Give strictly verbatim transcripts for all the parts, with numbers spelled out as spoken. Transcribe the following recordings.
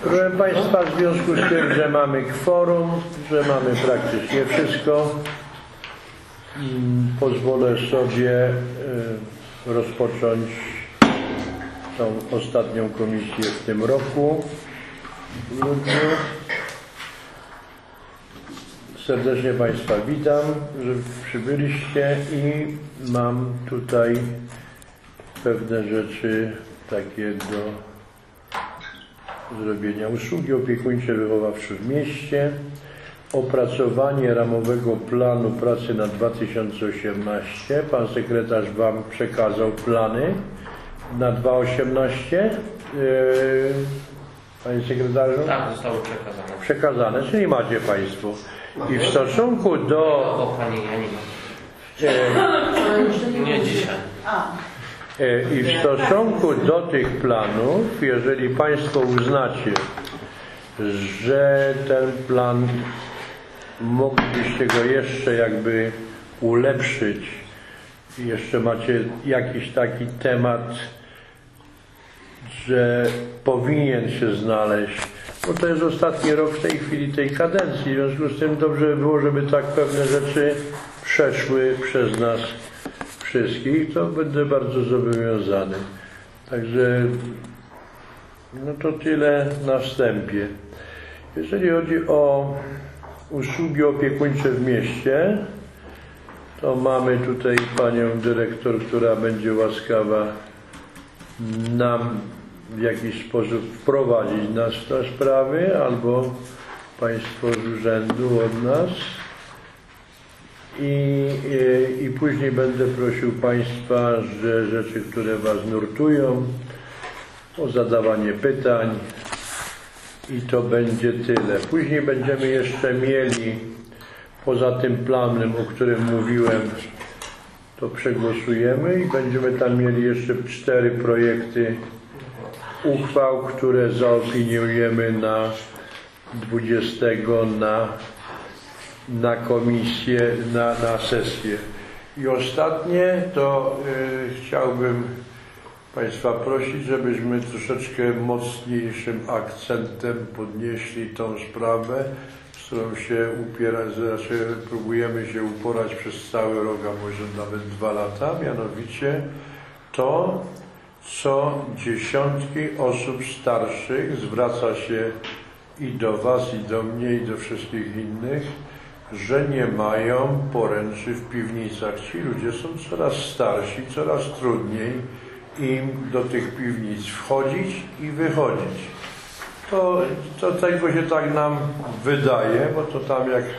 Proszę Państwa, w związku z tym, że mamy kworum, że mamy praktycznie wszystko, pozwolę sobie rozpocząć tą ostatnią komisję w tym roku, w grudniu. Serdecznie Państwa witam, że przybyliście i mam tutaj pewne rzeczy takie do zrobienia. Usługi opiekuńcze wychowawcze w mieście, opracowanie ramowego planu pracy na dwa tysiące osiemnaście. Pan sekretarz Wam przekazał plany na dwa tysiące osiemnaście. Yy, Panie sekretarzu? Tak, zostało przekazane. Przekazane, czyli macie Państwo. I w stosunku do... O, Pani, ja nie mam. Nie dzisiaj. I w stosunku do tych planów, jeżeli Państwo uznacie, że ten plan moglibyście go jeszcze jakby ulepszyć, jeszcze macie jakiś taki temat, że powinien się znaleźć, bo to jest ostatni rok w tej chwili tej kadencji, w związku z tym dobrze by było, żeby tak pewne rzeczy przeszły przez nas wszystkich, to będę bardzo zobowiązany. Także no to tyle na wstępie. Jeżeli chodzi o usługi opiekuńcze w mieście, to mamy tutaj panią dyrektor, która będzie łaskawa nam w jakiś sposób wprowadzić nas w te sprawy, albo Państwo z urzędu od nas. I, i, I później będę prosił Państwa, że rzeczy, które Was nurtują, o zadawanie pytań i to będzie tyle. Później będziemy jeszcze mieli, poza tym planem, o którym mówiłem, to przegłosujemy i będziemy tam mieli jeszcze cztery projekty uchwał, które zaopiniujemy na dwudziestego na na komisję, na, na sesję. I ostatnie to y, chciałbym Państwa prosić, żebyśmy troszeczkę mocniejszym akcentem podnieśli tą sprawę, z którą się upierać, znaczy próbujemy się uporać przez cały rok, a może nawet dwa lata, mianowicie to, co dziesiątki osób starszych zwraca się i do Was, i do mnie, i do wszystkich innych, że nie mają poręczy w piwnicach. Ci ludzie są coraz starsi, coraz trudniej im do tych piwnic wchodzić i wychodzić. To, to tego się tak nam wydaje, bo to tam jak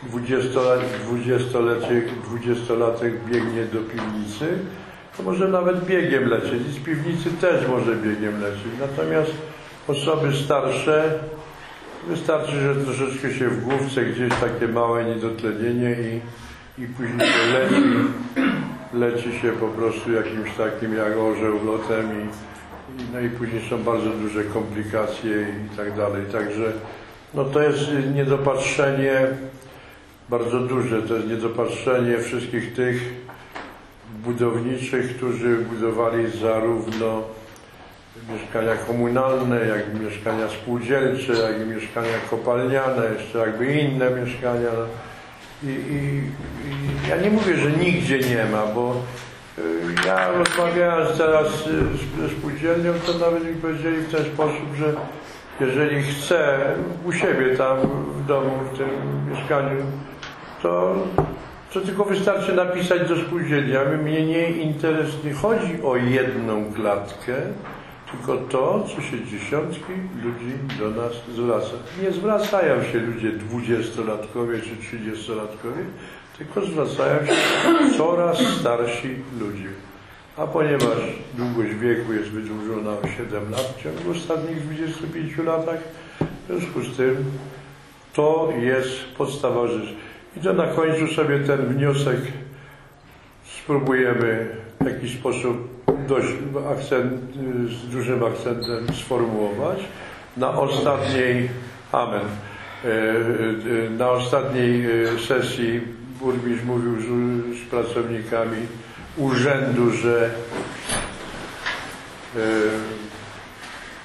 dwudziestolatek biegnie do piwnicy, to może nawet biegiem lecieć i z piwnicy też może biegiem lecieć. Natomiast osoby starsze, wystarczy, że troszeczkę się w główce gdzieś takie małe niedotlenienie i, i później się leci, leci się po prostu jakimś takim jak orzeł lotem i, i, no i później są bardzo duże komplikacje i tak dalej. Także no to jest niedopatrzenie bardzo duże, to jest niedopatrzenie wszystkich tych budowniczych, którzy budowali zarówno mieszkania komunalne, jak i mieszkania spółdzielcze, jak i mieszkania kopalniane, jeszcze jakby inne mieszkania. I, i, i ja nie mówię, że nigdzie nie ma, bo ja rozmawiając teraz ze spółdzielnią, to nawet mi powiedzieli w ten sposób, że jeżeli chcę u siebie tam w domu, w tym mieszkaniu, to, to tylko wystarczy napisać do spółdzielni. A mnie nie interesuje, chodzi o jedną klatkę, tylko to, co się dziesiątki ludzi do nas zwraca. Nie zwracają się ludzie dwudziestolatkowie czy trzydziestolatkowie, tylko zwracają się coraz starsi ludzie. A ponieważ długość wieku jest wydłużona o siedem lat w ciągu ostatnich dwudziestu pięciu latach, w związku z tym to jest podstawa rzeczy. I to na końcu sobie ten wniosek spróbujemy w jakiś sposób dość akcent, z dużym akcentem sformułować. Na ostatniej, amen, na ostatniej sesji burmistrz mówił z, z pracownikami urzędu, że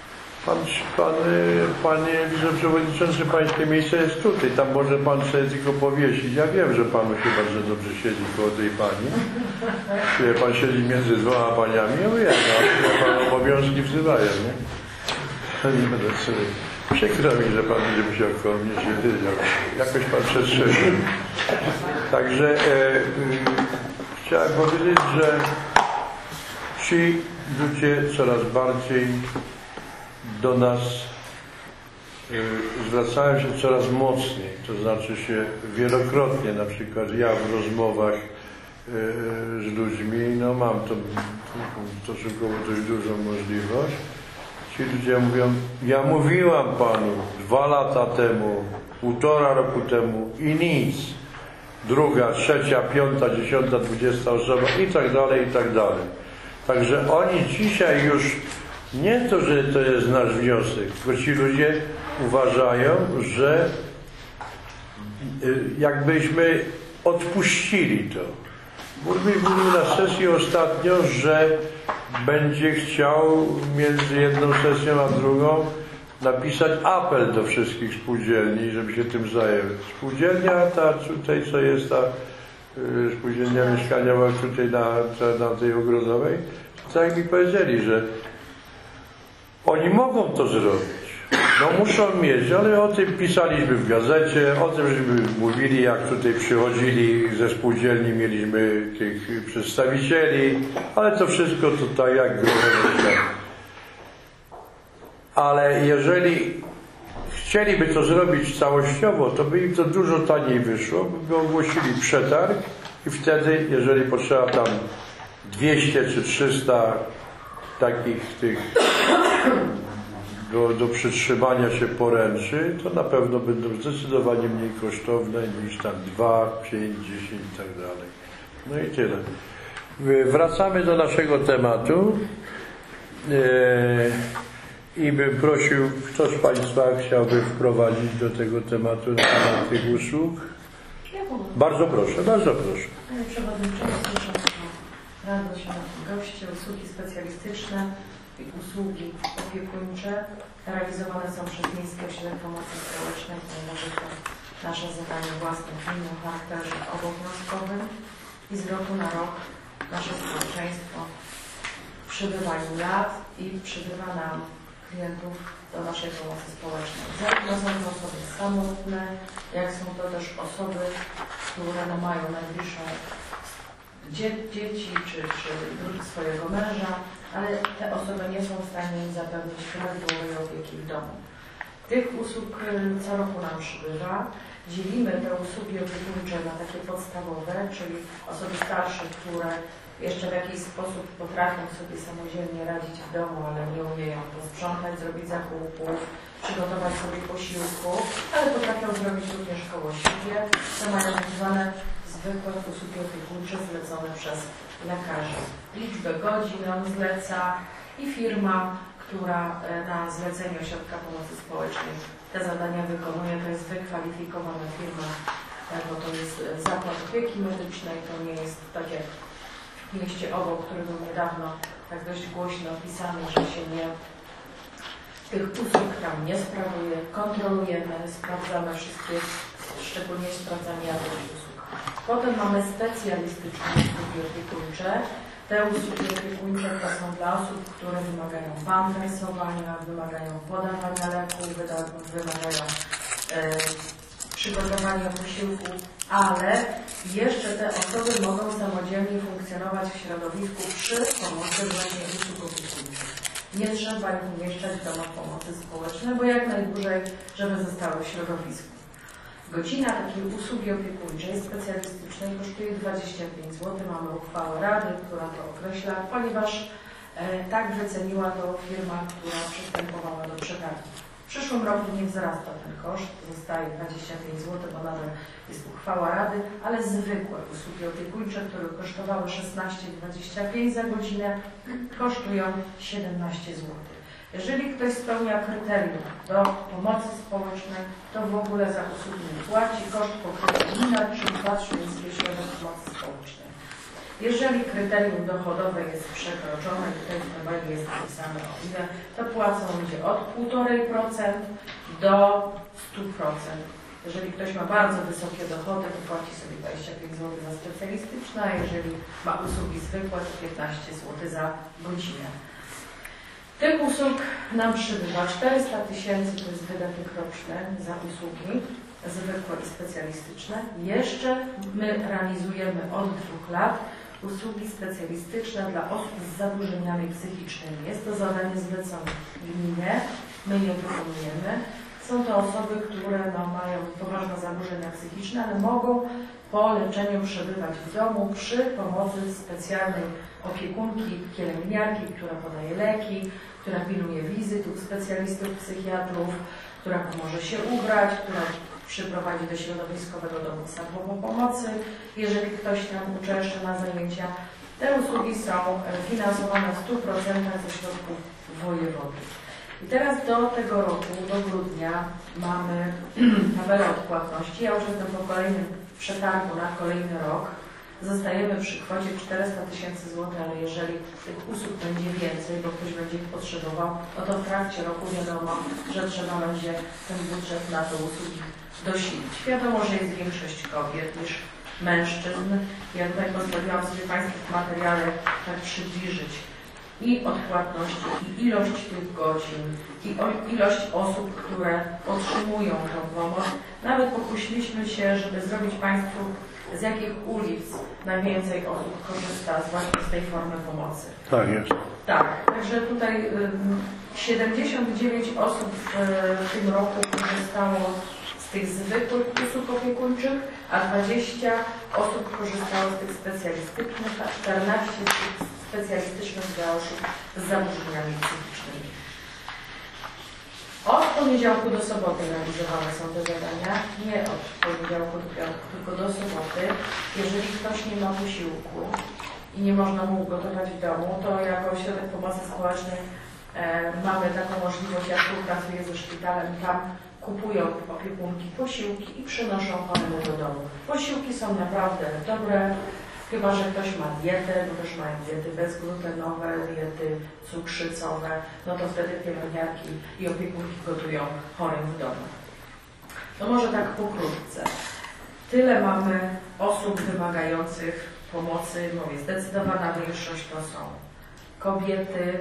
Pan, pan, panie wiceprzewodniczący, pańskie miejsce jest tutaj. Tam może pan sobie tylko powiesić. Ja wiem, że panu się bardzo dobrze siedzi koło tej pani. Kiedy pan siedzi między dwoma paniami, ja wiem, no, ja pan obowiązki wzywają, nie? Nie będę sobie. Przykro mi, że pan będzie musiał koło mnie siedzieć, ale jakoś pan przestrzegł. Także e, e, chciałem powiedzieć, że ci ludzie coraz bardziej do nas y, zwracają się coraz mocniej, to znaczy się wielokrotnie, na przykład ja w rozmowach y, z ludźmi, no mam to stosunkowo dość dużą możliwość, ci ludzie mówią, ja mówiłam panu dwa lata temu, półtora roku temu i nic, druga, trzecia, piąta, dziesiąta, dwudziesta osoba i tak dalej, i tak dalej. Także oni dzisiaj już nie to, że to jest nasz wniosek, tylko ci ludzie uważają, że jakbyśmy odpuścili to. Burmistrz mówił na sesji ostatnio, że będzie chciał między jedną sesją a drugą napisać apel do wszystkich spółdzielni, żeby się tym zajęły. Spółdzielnia ta tutaj, co jest ta spółdzielnia mieszkaniowa tutaj na, na tej Ogrodowej, tak jak mi powiedzieli, że oni mogą to zrobić. No muszą mieć, ale o tym pisaliśmy w gazecie, o tym żeśmy mówili, jak tutaj przychodzili ze spółdzielni, mieliśmy tych przedstawicieli, ale to wszystko tutaj jak groźne. Ale jeżeli chcieliby to zrobić całościowo, to by im to dużo taniej wyszło, by ogłosili przetarg i wtedy, jeżeli potrzeba tam dwieście czy trzysta takich tych do, do przytrzymania się poręczy, to na pewno będą zdecydowanie mniej kosztowne niż tam dwa, pięć, dziesięć i tak dalej. No i tyle. Wracamy do naszego tematu. I bym prosił, kto z Państwa chciałby wprowadzić do tego tematu na temat tych usług? Bardzo proszę, bardzo proszę. Panie Przewodniczący, radość na goście, usługi specjalistyczne i usługi opiekuńcze realizowane są przez Miejskie Ośrodek Pomocy Społecznej, ponieważ jest to nasze zadanie własne w innym charakterze obowiązkowym i z roku na rok nasze społeczeństwo przybywa im lat i przybywa nam klientów do naszej pomocy społecznej. Zarówno są to osoby samotne, jak są to też osoby, które no mają najbliższą dzie dzieci czy, czy swojego męża, ale te osoby nie są w stanie im zapewnić prawidłowej opieki w domu. Tych usług co roku nam przybywa. Dzielimy te usługi opiekuńcze na takie podstawowe, czyli osoby starsze, które jeszcze w jakiś sposób potrafią sobie samodzielnie radzić w domu, ale nie umieją posprzątać, zrobić zakupów, przygotować sobie posiłku, ale potrafią zrobić również koło siebie. To mają tak zwane zwykłe usługi opiekuńcze zlecone przez lekarzy. Liczbę godzin on zleca i firma, która na zlecenie Ośrodka Pomocy Społecznej te zadania wykonuje, to jest wykwalifikowana firma, bo to jest zakład opieki medycznej, to nie jest tak jak w mieście obok, który był niedawno tak dość głośno opisany, że się nie tych usług tam nie sprawuje, kontrolujemy, sprawdzamy wszystkie, szczególnie sprawdzamy jakość usług. Potem mamy specjalistyczne usługi opiekuńcze. Te usługi opiekuńcze to są dla osób, które wymagają bandażowania, wymagają podawania leków, wymagają e, przygotowania posiłku, ale jeszcze te osoby mogą samodzielnie funkcjonować w środowisku przy pomocy właśnie usług opiekuńczych. Nie trzeba ich umieszczać w domach pomocy społecznej, bo jak najdłużej, żeby zostały w środowisku. Godzina takiej usługi opiekuńczej specjalistycznej kosztuje dwadzieścia pięć złotych. Mamy uchwałę Rady, która to określa, ponieważ e, tak wyceniła to firma, która przystępowała do przetargu. W przyszłym roku nie wzrasta ten koszt, zostaje dwadzieścia pięć złotych, bo nadal jest uchwała Rady, ale zwykłe usługi opiekuńcze, które kosztowały szesnaście dwadzieścia pięć za godzinę, kosztują siedemnaście złotych. Jeżeli ktoś spełnia kryterium do pomocy społecznej, to w ogóle za usługi nie płaci, koszt pokrywa gmina, czyli Wasz Miejski Ośrodek Pomocy Społecznej. Jeżeli kryterium dochodowe jest przekroczone, i tutaj tabeli jest napisane, o ile to płacą ludzie od półtora procent do stu procent. Jeżeli ktoś ma bardzo wysokie dochody, to płaci sobie dwadzieścia pięć złotych za specjalistyczne, a jeżeli ma usługi zwykłe, to piętnaście złotych za godzinę. Tych usług nam przybywa czterysta tysięcy, to jest wydatek roczny za usługi zwykłe i specjalistyczne. Jeszcze my realizujemy od dwóch lat usługi specjalistyczne dla osób z zaburzeniami psychicznymi. Jest to zadanie zlecone gminie, my je wykonujemy. Są to osoby, które no, mają poważne zaburzenia psychiczne, ale mogą po leczeniu przebywać w domu przy pomocy specjalnej opiekunki, pielęgniarki, która podaje leki, która pilnuje wizyt u specjalistów, psychiatrów, która pomoże się ubrać, która przyprowadzi do środowiskowego domu samopomocy. Jeżeli ktoś tam uczęszcza na zajęcia, te usługi są finansowane w stu procentach ze środków wojewody. I teraz do tego roku, do grudnia mamy tabelę odpłatności. Ja już jestem po kolejnym przetargu na kolejny rok. Zostajemy przy kwocie czterysta tysięcy złotych, ale jeżeli tych usług będzie więcej, bo ktoś będzie ich potrzebował, no to w trakcie roku wiadomo, że trzeba będzie ten budżet na te usługi dosilić. Wiadomo, że jest większość kobiet niż mężczyzn. Ja tutaj pozwoliłam sobie Państwu w materiale tak przybliżyć i odpłatności, i ilość tych godzin, i ilość osób, które otrzymują tę pomoc. Nawet pokusiliśmy się, żeby zrobić Państwu, z jakich ulic najwięcej osób korzysta właśnie z tej formy pomocy. Tak jest. Tak, także tutaj siedemdziesiąt dziewięć osób w tym roku korzystało z tych zwykłych usług opiekuńczych, a dwadzieścia osób korzystało z tych specjalistycznych, a czternaście z tych specjalistycznych dla osób z zaburzeniami psychicznymi. Od poniedziałku do soboty realizowane są te zadania, nie od poniedziałku do piątku, tylko do soboty. Jeżeli ktoś nie ma posiłku i nie można mu ugotować w domu, to jako ośrodek pomocy społecznej e, mamy taką możliwość, ja współpracuję ze szpitalem, tam kupują opiekunki posiłki i przynoszą choremu do domu. Posiłki są naprawdę dobre, chyba że ktoś ma dietę, bo też mają diety bezglutenowe, diety cukrzycowe, no to wtedy pielęgniarki i opiekunki gotują chorym w domu. To może tak pokrótce. Tyle mamy osób wymagających pomocy, mówię, zdecydowana większość to są kobiety.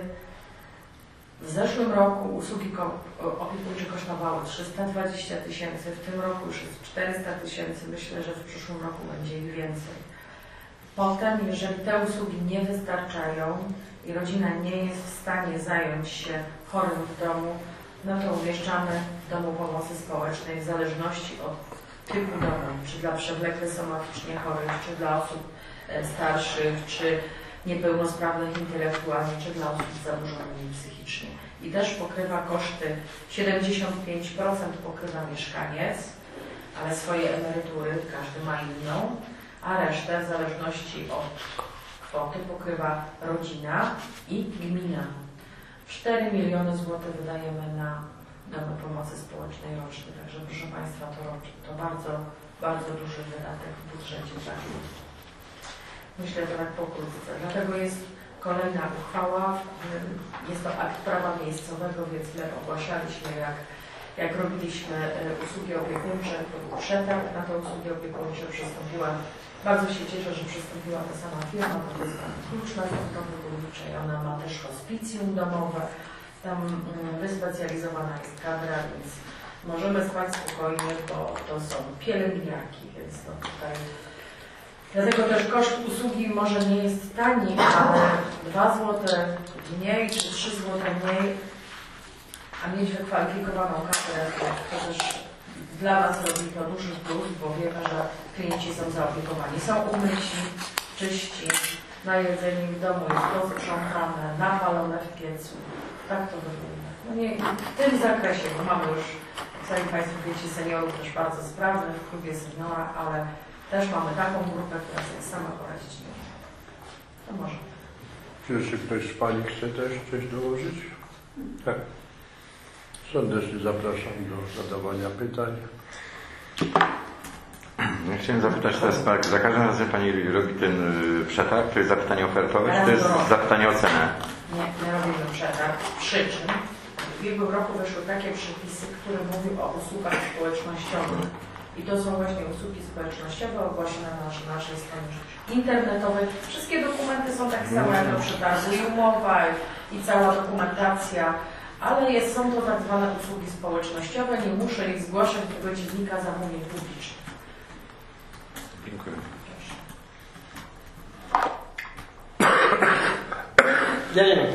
W zeszłym roku usługi opiekuńcze kosztowały trzysta dwadzieścia tysięcy, w tym roku już jest czterysta tysięcy, myślę, że w przyszłym roku będzie ich więcej. Potem, jeżeli te usługi nie wystarczają i rodzina nie jest w stanie zająć się chorym w domu, no to umieszczamy w domu pomocy społecznej w zależności od typu domu, czy dla przewlekle somatycznie chorych, czy dla osób starszych, czy niepełnosprawnych intelektualnie, czy dla osób z zaburzeniami psychicznie. I też pokrywa koszty, siedemdziesiąt pięć procent pokrywa mieszkaniec, ale swoje emerytury każdy ma inną, a resztę w zależności od kwoty pokrywa rodzina i gmina. cztery miliony złotych wydajemy na domy pomocy społecznej rocznie, także proszę Państwa, to, to bardzo, bardzo duży wydatek w budżecie dla gmin. Myślę, że tak pokrótce. Dlatego jest kolejna uchwała, jest to akt prawa miejscowego, więc my ogłaszaliśmy, jak, jak robiliśmy usługi opiekuńcze, to był przetarg na te usługi opiekuńcze, przystąpiła, bardzo się cieszę, że przystąpiła ta sama firma, to jest Pan Klucz na Portowy Górniczy i ona ma też hospicjum domowe, tam wyspecjalizowana jest kadra, więc możemy spać spokojnie, bo to są pielęgniarki, więc no tutaj dlatego też koszt usługi może nie jest tani, ale dwa złote mniej czy trzy złote mniej, a mieć wykwalifikowaną kadrę, to, to też dla nas robi to duży plus, bo wiemy, że klienci są zaopiekowani. Są umyci, czyści, najedzeni w domu jest posprzątane, napalone w piecu. Tak to wygląda. No nie, w tym zakresie, bo mamy już, sami Państwo wiecie, seniorów też bardzo sprawnych w klubie seniora, ale też mamy taką grupę, która sobie sama poradzić nie może. To może. Czy jeszcze ktoś z Pani chce też coś dołożyć? Tak. Serdecznie zapraszam do zadawania pytań. Ja chciałem zapytać teraz, za każdym razem Pani robi ten przetarg, to jest zapytanie ofertowe, czy to jest zapytanie o cenę? Nie, nie robimy przetarg z przyczyn. W ubiegłym roku weszły takie przepisy, które mówią o usługach społecznościowych. I to są właśnie usługi społecznościowe ogłoszone na naszej, naszej stronie internetowej. Wszystkie dokumenty są takie same jak do przetargu i umowa i cała dokumentacja, ale jest, są to tak zwane usługi społecznościowe. Nie muszę ich zgłaszać do tego dziennika zamówień publicznych. Dziękuję. Ja nie mam.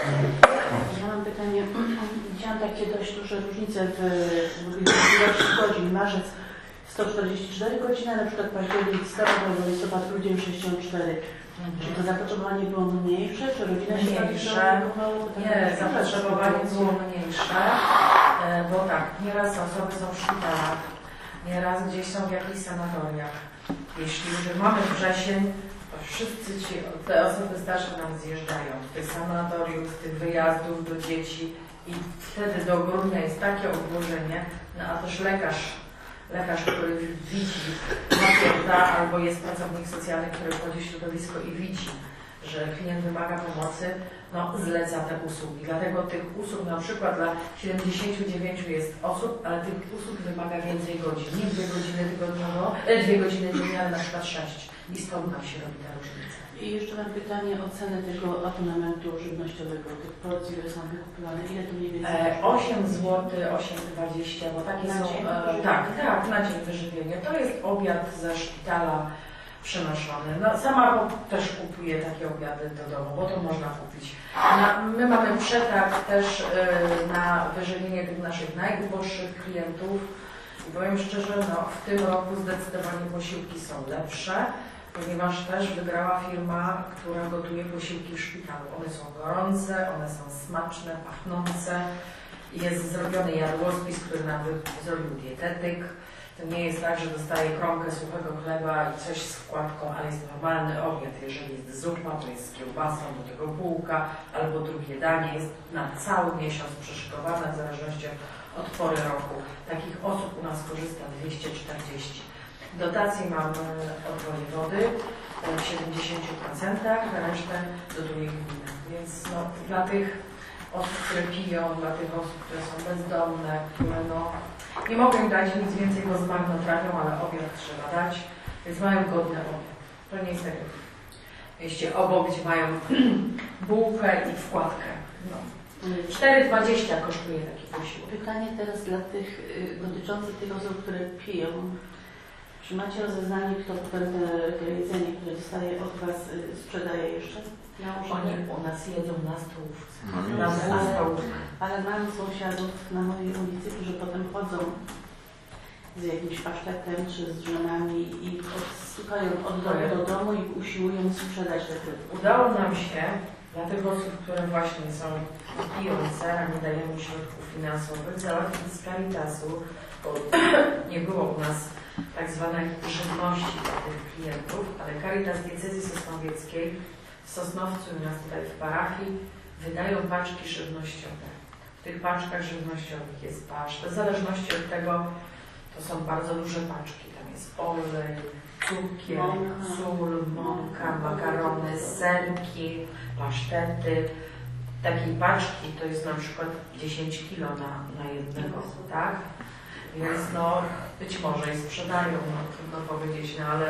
Ja mam pytanie. Widziałam takie dość duże różnice w, w ilości godzin. Marzec sto czterdzieści cztery godziny, na przykład październik sto, listopad, grudzień sześćdziesiąt cztery. Mhm. Czy to zapotrzebowanie było mniejsze, czy rodzina się Mniejsze. Nie, zapotrzebowanie było mniejsze, bo tak, nieraz osoby są w szpitalach, nieraz gdzieś są w jakichś sanatoriach. Jeśli już mamy wrzesień, to wszyscy ci, te osoby starsze nam zjeżdżają z tych sanatoriów, z tych wyjazdów do dzieci i wtedy do grudnia jest takie obłożenie, no a też lekarz, lekarz, który widzi, napięta, albo jest pracownik socjalny, który wchodzi w środowisko i widzi, że klient wymaga pomocy, no zleca te usługi. Dlatego tych usług na przykład dla siedemdziesięciu dziewięciu jest osób, ale tych usług wymaga więcej godzin. Nie dwie godziny tygodniowo, e, dwie godziny dziennie, ale na przykład sześć. I stąd nam się robi ta różnica. I jeszcze mam pytanie o cenę tego abonamentu żywnościowego, tych porcji, które są wykupywane. Ile to mniej więcej? E, osiem złotych, osiem dwadzieścia, bo takie na są... Dzień E, tak, tak, na dzień wyżywienie. To jest obiad ze szpitala przynoszony. No, sama też kupuję takie obiady do domu, bo to można kupić. Na, my mamy przetarg też y, na wyżywienie tych naszych najuboższych klientów. I powiem szczerze, no, w tym roku zdecydowanie posiłki są lepsze, ponieważ też wygrała firma, która gotuje posiłki w szpitalu. One są gorące, one są smaczne, pachnące. Jest zrobiony jadłospis, który nam zrobił dietetyk. To nie jest tak, że dostaję kromkę suchego chleba i coś z wkładką, ale jest normalny obiad. Jeżeli jest zupa, to jest z kiełbasą, do tego bułka, albo drugie danie. Jest na cały miesiąc przeszykowane w zależności od pory roku. Takich osób u nas korzysta dwieście czterdzieści. Dotacje mamy od wojewody w siedemdziesięciu procentach, resztę dotuje gmina. Więc no, dla tych osób, które piją, dla tych osób, które są bezdomne, które no, nie mogą im dać nic więcej, bo zmarnotrawią, ale obiad trzeba dać, więc mają godny obiad. To nie jest tak, jeśli obok, gdzie mają bułkę i wkładkę. No. cztery dwadzieścia kosztuje taki posiłek. Pytanie teraz dla tych y, dotyczące tych osób, które piją. Czy macie rozeznanie, kto potem te, te jedzenie, które dostaje od Was, y, sprzedaje jeszcze? Oni u nas jedzą na stołówce. Mhm. Na stołówce. Ale mam sąsiadów na mojej ulicy, którzy potem chodzą z jakimś pasztetem czy z drzemami i stukają od domu do domu i usiłują sprzedać te produkty. Udało nam się dla tych osób, które właśnie są pijące, a nie dajemy środków finansowych, załatwić z Caritasu, bo nie było u nas tak zwanej żywności dla tych klientów, ale Caritas Diecezji Sosnowieckiej w Sosnowcu u nas tutaj w parafii wydają paczki żywnościowe. W tych paczkach żywnościowych jest pasztet. W zależności od tego, to są bardzo duże paczki. Tam jest olej, cukier, Mąka. sól, mąka, makarony, serki, pasztety. Takiej paczki to jest na przykład dziesięć kilo na, na jednego, tak? Więc no, być może i sprzedają, no, trudno powiedzieć, no ale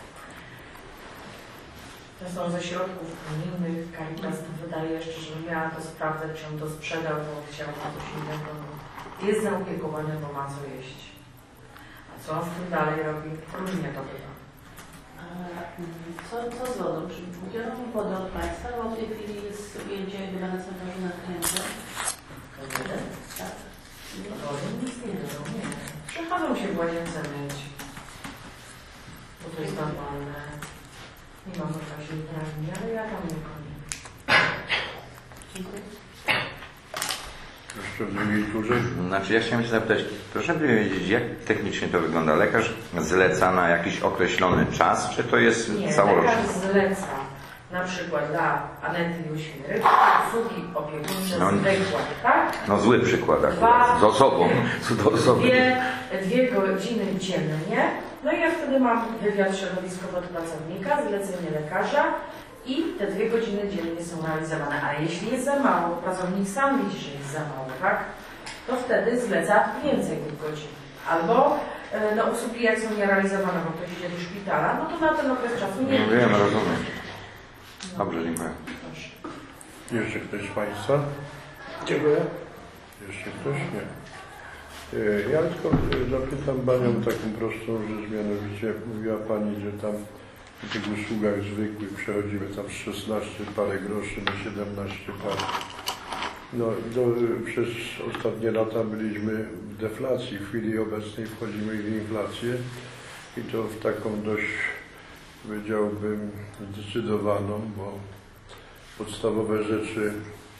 to są ze środków unijnych. Caritas to wydaje jeszcze, żebym miała to sprawdzać, czy on to sprzedał, bo chciał na coś innego. No, jest zaopiekowany, bo ma co jeść. A co on z tym dalej robi? Różnie to bywa. A co, co z wodą? Czy biorą wodę od Państwa? Bo w tej chwili jest ujęcie chyba na cmentarzu na Kręcie. Tak. Wody nic nie biorą, nie. Przychodzą się w łazience myć, bo to jest normalne. Nie mam takiej uprawnień, ale ja tam nie konię. Dziękuję. Jeszcze w drugiej turze. Znaczy ja chciałem się zapytać, proszę mi wiedzieć, jak technicznie to wygląda? Lekarz zleca na jakiś określony czas, czy to jest Nie, całoroczny? lekarz zleca na przykład dla Anety Juświry usługi opiekuńcze No, zwykłe, tak? No zły przykład akurat, Dwa- z osobą, z osobą. Dwie, dwie godziny dziennie. No i ja wtedy mam wywiad środowiskowy od pracownika, zlecenie lekarza i te dwie godziny dziennie są realizowane. A jeśli jest za mało, pracownik sam widzi, że jest za mało, tak? To wtedy zleca więcej tych godzin. Albo e, no, usługi jak są nierealizowane, bo ktoś idzie do szpitala, no to na ten okres czasu nie Nie wiem, rozumiem. Dobrze, dziękuję. Proszę. Jeszcze ktoś z Państwa? Dziękuję. Jeszcze ktoś? Nie. E, Ja tylko e, zapytam Panią taką prostą rzecz, mianowicie mówiła Pani, że tam w tych usługach zwykłych przechodzimy tam z szesnaście parę groszy na siedemnaście parę. No, do, przez ostatnie lata byliśmy w deflacji. W chwili obecnej wchodzimy w inflację i to w taką dość, powiedziałbym, zdecydowaną, bo podstawowe rzeczy,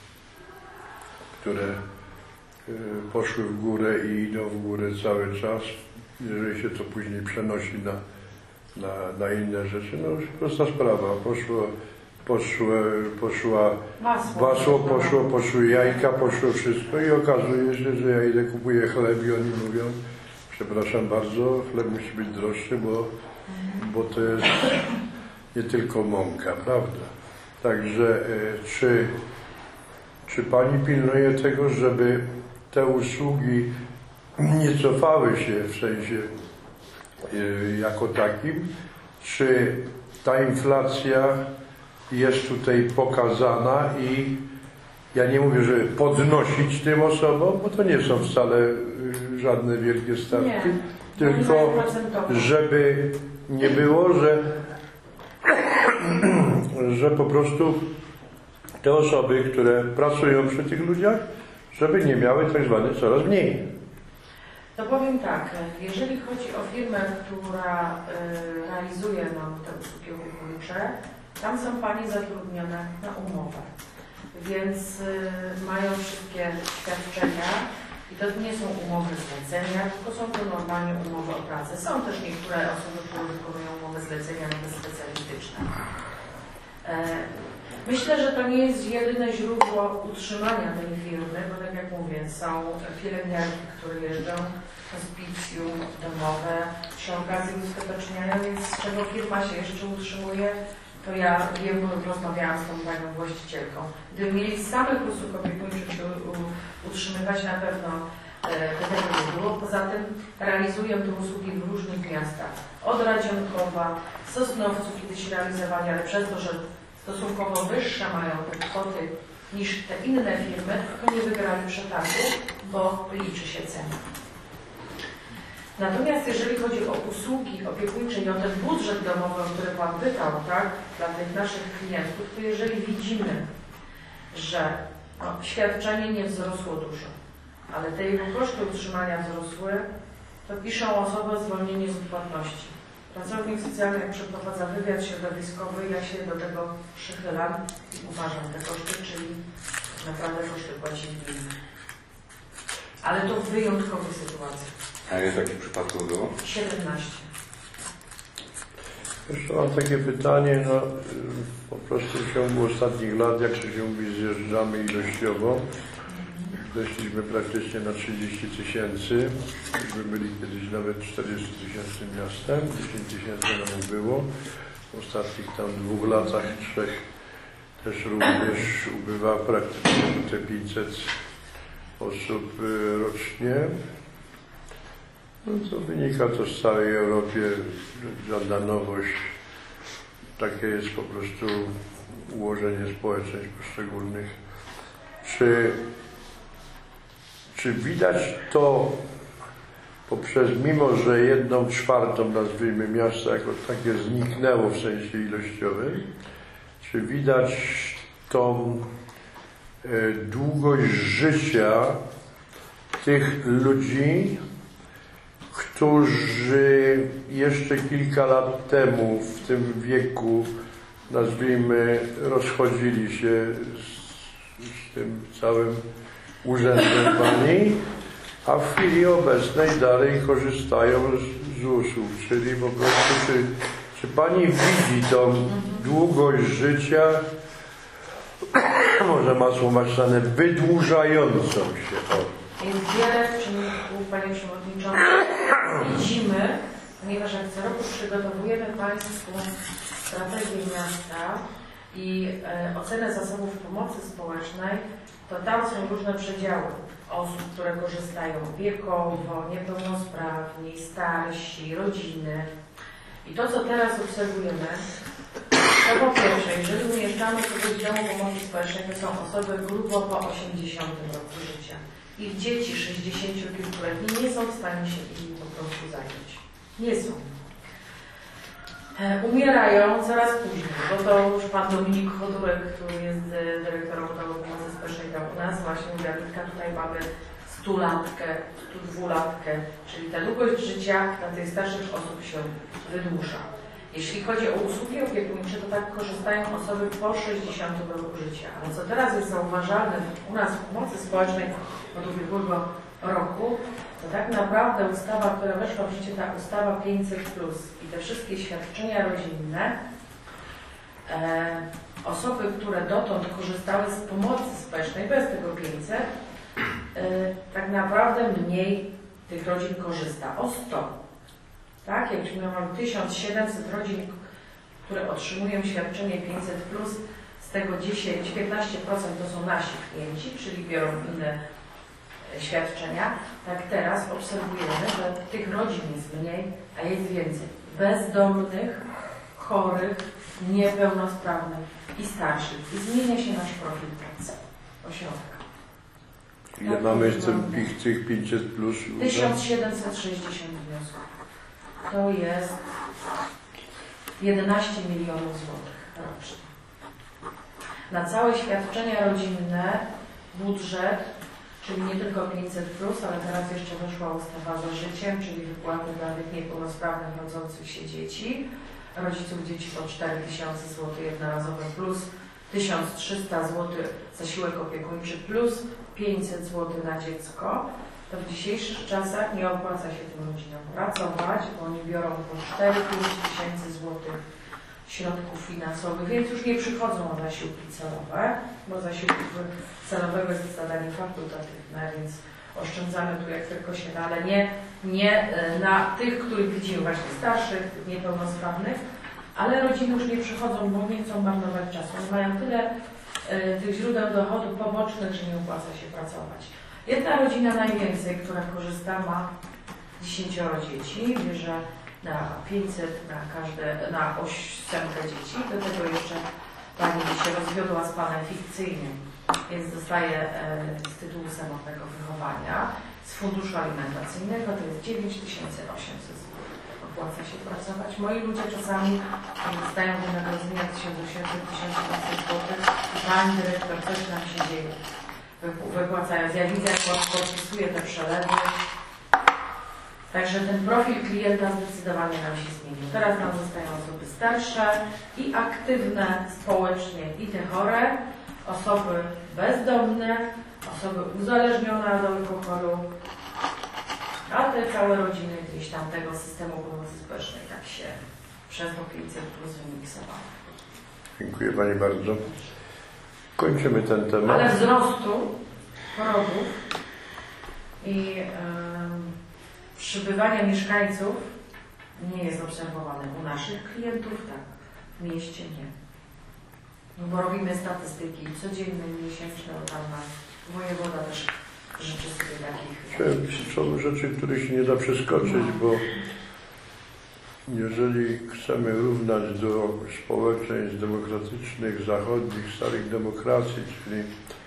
które y, poszły w górę i idą w górę cały czas, jeżeli się to później przenosi na, na, na inne rzeczy, no już prosta sprawa. Poszło, poszło, poszła Masło. masło, poszło, poszły jajka, poszło wszystko i okazuje się, że ja idę, kupuję chleb i oni mówią, przepraszam bardzo, chleb musi być droższy, bo, bo to jest nie tylko mąka, prawda? Także y, czy, czy Pani pilnuje tego, żeby te usługi nie cofały się w sensie y, jako takim? Czy ta inflacja jest tutaj pokazana i ja nie mówię, żeby podnosić tym osobom, bo to nie są wcale y, żadne wielkie stawki, Nie. tylko żeby nie było, że że po prostu te osoby, które pracują przy tych ludziach, żeby nie miały tak zwane coraz mniej. To powiem tak, jeżeli chodzi o firmę, która y, realizuje nam te usługi opiekuńcze, tam są Panie zatrudnione na umowę, więc y, mają wszystkie świadczenia i to nie są umowy zlecenia, tylko są to normalnie umowy o pracę. Są też niektóre osoby, które wykonują umowy zlecenia nawet specjalistyczne. E, Myślę, że to nie jest jedyne źródło utrzymania tej firmy, bo tak jak mówię, są pielęgniarki, które jeżdżą, hospicjum domowe, przy okazji uskuteczniają, więc z czego firma się jeszcze utrzymuje, to ja wiem, bo rozmawiałam z tą panią właścicielką. Gdyby mieli z samych usług opiekuńczych się utrzymywać, na pewno e, tego nie było. Poza tym realizują te usługi w różnych miastach. Od Radzionkowa, Sosnowcu kiedyś realizowali, ale przez to, że stosunkowo wyższe mają te kwoty niż te inne firmy, to nie wygrali przetargu, bo liczy się cena. Natomiast jeżeli chodzi o usługi opiekuńcze i o ten budżet domowy, o który Pan pytał, tak, dla tych naszych klientów, to jeżeli widzimy, że no, świadczenie nie wzrosło dużo, ale te jego koszty utrzymania wzrosły, to piszą osobę o zwolnienie z odpłatności. Pracownik socjalny, jak przeprowadza wywiad środowiskowy, ja się do tego przychylam i uważam te koszty, czyli naprawdę koszty płaci gmina. Ale to w wyjątkowych sytuacjach. A ile takich przypadków było? siedemnaście. Jeszcze mam takie pytanie, no po prostu w ciągu ostatnich lat, jak się mówi, zjeżdżamy ilościowo. Weszliśmy praktycznie na trzydzieści tysięcy. Myśmy byli kiedyś nawet czterdzieści tysięcy miastem, dziesięć tysięcy nam było. W ostatnich tam dwóch latach, trzech też również ubywa praktycznie te pięćset osób rocznie. No to wynika to z całej Europie, żadna nowość. Takie jest po prostu ułożenie społeczeństw poszczególnych. Czy Czy widać to poprzez, mimo że jedną czwartą, nazwijmy, miasta jako takie zniknęło w sensie ilościowym, czy widać tą e, długość życia tych ludzi, którzy jeszcze kilka lat temu w tym wieku, nazwijmy, rozchodzili się z, z tym całym urzędem Pani, a w chwili obecnej dalej korzystają z, z usług, czyli po prostu czy, czy Pani widzi tą długość życia, może masło maślane, wydłużającą się? O. Jest wiele czynników, Panie Przewodniczący, widzimy, ponieważ jak co roku przygotowujemy Państwu strategię miasta i e, ocenę zasobów pomocy społecznej, to tam są różne przedziały osób, które korzystają wiekowo, niepełnosprawni, starsi, rodziny. I to, co teraz obserwujemy, to po pierwsze, jeżeli umieszczamy sobie w domu pomocy społecznej, to są osoby grubo po osiemdziesiątym roku życia. Ich dzieci sześćdziesięciokilkuletnie nie są w stanie się im po prostu zająć. Nie są. Umierają coraz później, bo to już pan Dominik Chodurek, który jest dyrektorem domu pomocy społecznej u nas, właśnie uwiadomka, tutaj mamy stulatkę, studwulatkę, czyli ta długość życia dla tych starszych osób się wydłuża. Jeśli chodzi o usługi opiekuńcze, to tak korzystają osoby po sześćdziesiątym roku życia. Ale co teraz jest zauważalne u nas w pomocy społecznej od ubiegłego roku, to tak naprawdę ustawa, która weszła w życie, ta ustawa pięćset plus i te wszystkie świadczenia rodzinne, e, osoby, które dotąd korzystały z pomocy społecznej bez tego pięćset, e, tak naprawdę mniej tych rodzin korzysta. O sto. Tak, jakbyśmy mamy tysiąc siedemset rodzin, które otrzymują świadczenie pięćset plus, z tego dziesięć do piętnastu procent to są nasi klienci, czyli biorą inne świadczenia. Tak teraz obserwujemy, że tych rodzin jest mniej, a jest więcej. Bezdomnych, chorych, niepełnosprawnych i starszych. I zmienia się nasz profil pracy ośrodka. Ile Tak, mamy z mamy. tym, tych pięćset plus? tysiąc siedemset sześćdziesiąt wniosków. To jest jedenaście milionów złotych rocznie. Na całe świadczenia rodzinne budżet, czyli nie tylko pięćset plus, ale teraz jeszcze weszła ustawa za życiem, czyli wypłaty dla tych niepełnosprawnych rodzących się dzieci, rodziców dzieci po cztery tysiące złotych jednorazowe plus tysiąc trzysta złotych zasiłek opiekuńczy plus pięćset złotych na dziecko. To w dzisiejszych czasach nie opłaca się tym rodzinom pracować, bo oni biorą po cztery do pięciu tysięcy złotych środków finansowych, więc już nie przychodzą na zasiłki celowe, bo zasiłki celowego jest zadaniem fakultatywne, więc oszczędzamy tu jak tylko się da, ale nie, nie na tych, których widzimy właśnie starszych, niepełnosprawnych, ale rodziny już nie przychodzą, bo nie chcą marnować czasu. Oni mają tyle y, tych źródeł dochodu pobocznych, że nie opłaca się pracować. Jedna rodzina najwięcej, która korzysta, ma dziesięcioro dzieci, bierze na pięćset na każde, na ósemkę dzieci. Do tego jeszcze pani się rozwiodła z panem fikcyjnie, więc dostaje e, z tytułu samotnego wychowania. Z funduszu alimentacyjnego to jest dziewięć tysięcy osiemset złotych. Opłaca się pracować. Moi ludzie czasami dostają wynagrodzenia tysiąc osiemset do tysiąc pięćset złotych i pani dyrektor, coś nam się dzieje. Wypłacając. Ja widzę, jak podpisuję te przelewy. Także ten profil klienta zdecydowanie nam się zmienił. Teraz nam zostają osoby starsze i aktywne społecznie i te chore, osoby bezdomne, osoby uzależnione od alkoholu, a te całe rodziny gdzieś tam tego systemu pomocy społecznej tak się przez pięćset plus wymiksowały. Dziękuję Pani bardzo. Kończymy ten temat. Ale wzrostu porodów i yy, przybywania mieszkańców nie jest obserwowane u naszych klientów, tak, w mieście nie. No bo robimy statystyki codzienne, miesięczne, tam wojewoda też życzy sobie takich. Są rzeczy, których się nie da przeskoczyć, bo jeżeli chcemy równać do społeczeństw demokratycznych, zachodnich, starych demokracji, czyli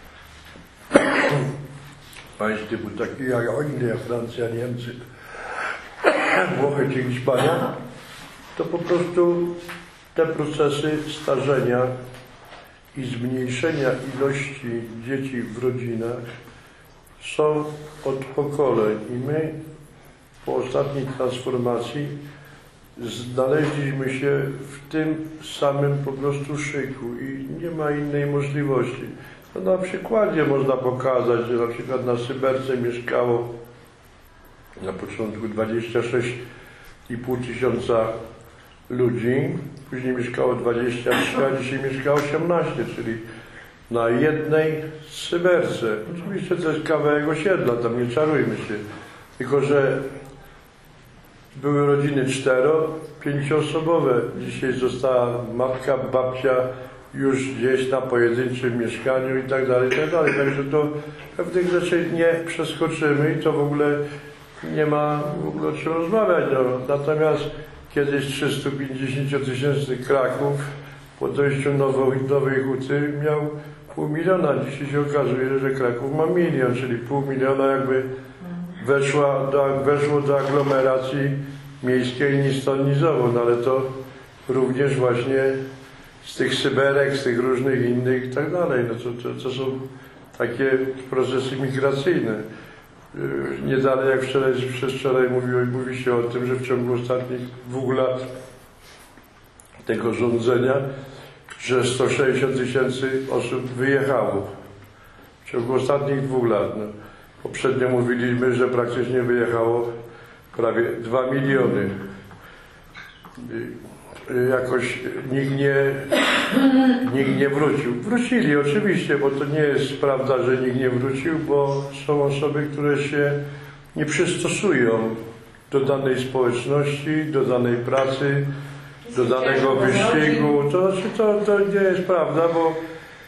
państw typu takich jak Anglia, Francja, Niemcy, Włochy czy Hiszpania, to po prostu te procesy starzenia i zmniejszenia ilości dzieci w rodzinach są od pokoleń i my po ostatniej transformacji znaleźliśmy się w tym samym po prostu szyku i nie ma innej możliwości. To na przykładzie można pokazać, że na przykład na Syberce mieszkało na początku dwadzieścia sześć i pół tysiąca ludzi, później mieszkało dwadzieścia trzy, a dzisiaj mieszka osiemnaście, czyli na jednej Syberce. Oczywiście to jest kawałek osiedla, tam nie czarujmy się, tylko że były rodziny cztero, pięcioosobowe. Dzisiaj została matka, babcia już gdzieś na pojedynczym mieszkaniu i tak dalej, i tak dalej. Także to pewnych rzeczy nie przeskoczymy i to w ogóle nie ma w ogóle o czym rozmawiać. No. Natomiast kiedyś trzystupięćdziesięciotysięczny Kraków po dojściu nowej, nowej huty miał pół miliona. Dzisiaj się okazuje, że Kraków ma milion, czyli pół miliona jakby weszła do, weszło do aglomeracji miejskiej ni stąd, ni zowąd, no ale to również właśnie z tych Syberek, z tych różnych innych i tak dalej. No to, to, to są takie procesy migracyjne. Nie dalej jak wczoraj, przedwczoraj mówiło, mówi się o tym, że w ciągu ostatnich dwóch lat tego rządzenia, że sto sześćdziesiąt tysięcy osób wyjechało. W ciągu ostatnich dwóch lat. No. Poprzednio mówiliśmy, że praktycznie wyjechało prawie dwa miliony. Jakoś nikt nie, nikt nie wrócił. Wrócili oczywiście, bo to nie jest prawda, że nikt nie wrócił, bo są osoby, które się nie przystosują do danej społeczności, do danej pracy, do danego wyścigu. To znaczy to, to nie jest prawda, bo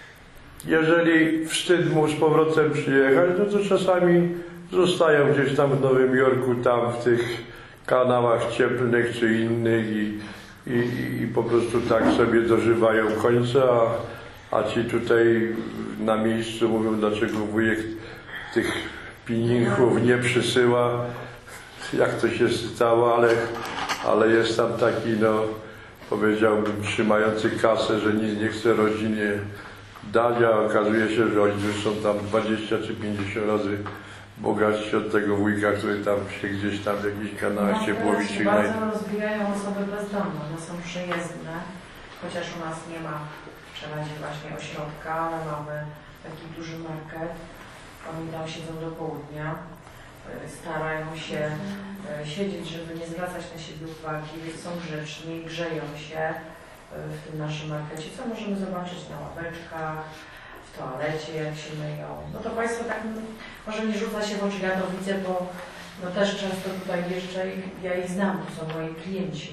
jeżeli wstyd mu z powrotem przyjechać, no to czasami zostają gdzieś tam w Nowym Jorku, tam w tych kanałach cieplnych czy innych i, i, i po prostu tak sobie dożywają końca, a, a ci tutaj na miejscu mówią, dlaczego wujek tych pieniężów nie przysyła, jak to się stało, ale, ale jest tam taki, no powiedziałbym, trzymający kasę, że nic nie chce rodzinie dać, a okazuje się, że oni już są tam dwadzieścia czy pięćdziesiąt razy bogatsi od tego wujka, który tam się gdzieś tam w jakichś kanałach ciepłowiczych bardzo naj... rozwijają osoby bezdomne, one są przyjezdne, chociaż u nas nie ma w Czeladzie właśnie ośrodka, ale mamy taki duży market, oni tam siedzą do południa, starają się siedzieć, żeby nie zwracać na siebie uwagi, są grzeczni, grzeją się w tym naszym markecie, co możemy zobaczyć na ławeczkach, w toalecie, jak się myją. No to Państwo tak może nie rzuca się w oczy, ja to widzę, bo no też często tutaj jeżdżę i ja ich znam, to są moi klienci,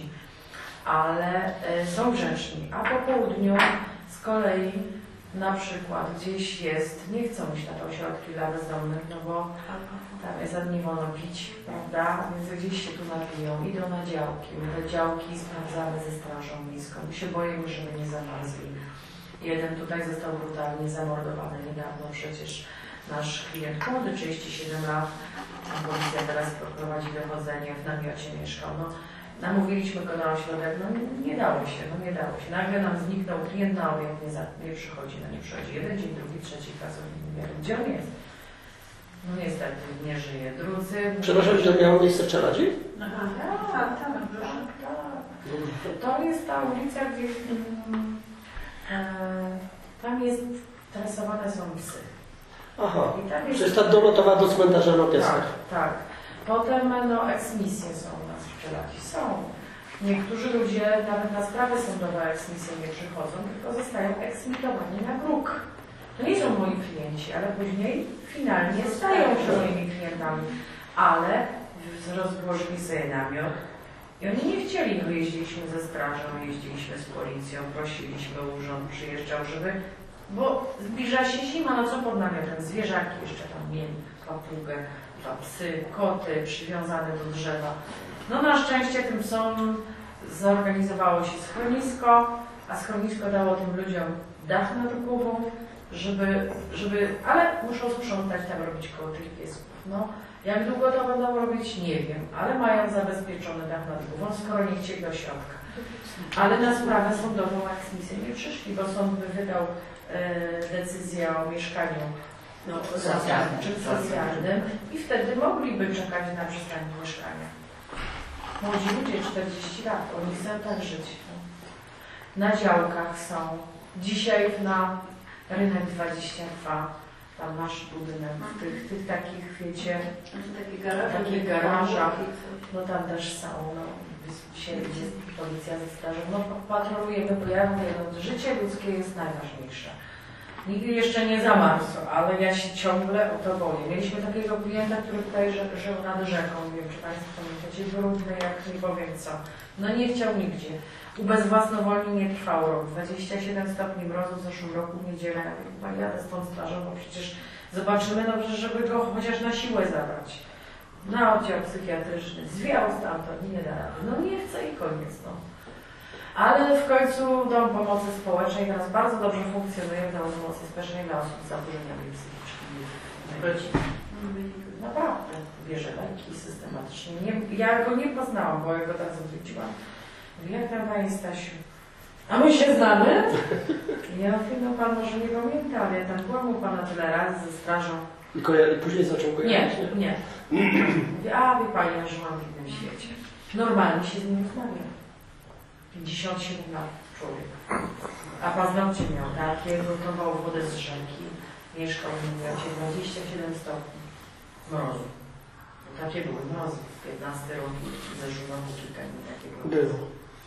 ale y, są grzeczni, a po południu z kolei na przykład gdzieś jest, nie chcą iść na te ośrodki dla bezdomnych, no bo tam jest nie wolno pić, prawda, więc gdzieś się tu napiją, idą na działki, my te działki sprawdzamy ze strażą miejską, my się boimy, żeby nie zamarzli. Jeden tutaj został brutalnie zamordowany niedawno, przecież nasz klient młody, trzydzieści siedem lat, policja teraz prowadzi dochodzenie, w namiocie mieszkał, no namówiliśmy go na ośrodek, no nie dało się, no nie dało się. Nagle nam zniknął klient, na obiad nie, za, nie przychodzi, no nie przychodzi. Jeden dzień, drugi, trzeci pracownik, nie wiem, gdzie on jest. No niestety, nie żyje. Drudzy... Przepraszam, że miało miejsce w Czeladzie? Aha, tak, tak, tak, tak. To jest ta ulica, gdzie mm, e, tam jest, tresowane są psy. Aha, I tam jest, to jest ta dolotowa do cmentarza na Piasach. Tak, tak. Potem no, eksmisje są u nas w Czeladzie. Są. Niektórzy ludzie nawet na sprawy sądowe eksmisje nie przychodzą, tylko zostają eksmitowani na bruk. To nie są moi klienci, ale później finalnie stają się moimi klientami. Ale rozłożyli sobie namiot i oni nie chcieli. No jeździliśmy ze strażą, jeździliśmy z policją, prosiliśmy urząd, przyjeżdżał, żeby... Bo zbliża się zima, no co pod namiotem? Zwierzaki jeszcze tam mieli, papugę, dwa psy, koty przywiązane do drzewa. No na szczęście tym psom zorganizowało się schronisko, a schronisko dało tym ludziom dach nad głową, żeby, żeby, ale muszą sprzątać tam, robić koło tych piesków. No, jak długo to będą robić, nie wiem, ale mają zabezpieczony dach nad głową, skoro nie chcieli do środka. Ale na sprawę sądową eksmisję nie przyszli, bo sąd by wydał e, decyzję o mieszkaniu no, socjalnym, czy socjalnym i wtedy mogliby czekać na przystanie mieszkania. Młodzi ludzie, czterdzieści lat, oni chcą tak żyć. No. Na działkach są. Dzisiaj na Rynek dwadzieścia dwa, tam nasz budynek, w tych, tych takich, wiecie, Takie garaże, takich garażach, no tam też są, no, dzisiaj jest policja ze strażą, no patrolujemy, bo ja mówię, no, życie ludzkie jest najważniejsze. Nigdy jeszcze nie zamarzł, ale ja się ciągle o to boję. Mieliśmy takiego klienta, który tutaj ży- żył nad rzeką, nie wiem czy Państwo pamiętacie, brudny jak nie powiem co. No nie chciał nigdzie. Ubezwłasnowolnienie trwało rok, dwadzieścia siedem stopni mrozu w zeszłym roku w niedzielę. Ja mówię, chyba jadę z tą strażą, bo przecież zobaczymy, dobrze, żeby go chociaż na siłę zabrać. Na oddział psychiatryczny, zwiał stamtąd, nie da rady. No nie chce i koniec, no. Ale w końcu Dom Pomocy Społecznej teraz bardzo dobrze funkcjonuje w Domu Pomocy Społecznej dla osób z zaburzeniami psychicznymi. Rodziny. Naprawdę bierze leki systematycznie. Nie, ja go nie poznałam, bo ja go tak zwróciłam. Jak tam Pani Stasiu? A my się znamy? Ja mówię, no Pan może nie pamięta, ale ja tam byłam u Pana tyle razy ze strażą. I koja- później zaczął go Nie, nie. Mówię, a wie Pani, ja żyłam w innym świecie. Normalnie się z nim rozmawia. pięćdziesiąt siedem lat człowiek. A paznokcie miał takie, gotował wodę z rzeki. Mieszkał w Niemiocie dwadzieścia siedem stopni mrozu. Takie były mrozy. piętnasty rok i zeszły roku kilka dni takiego. Było.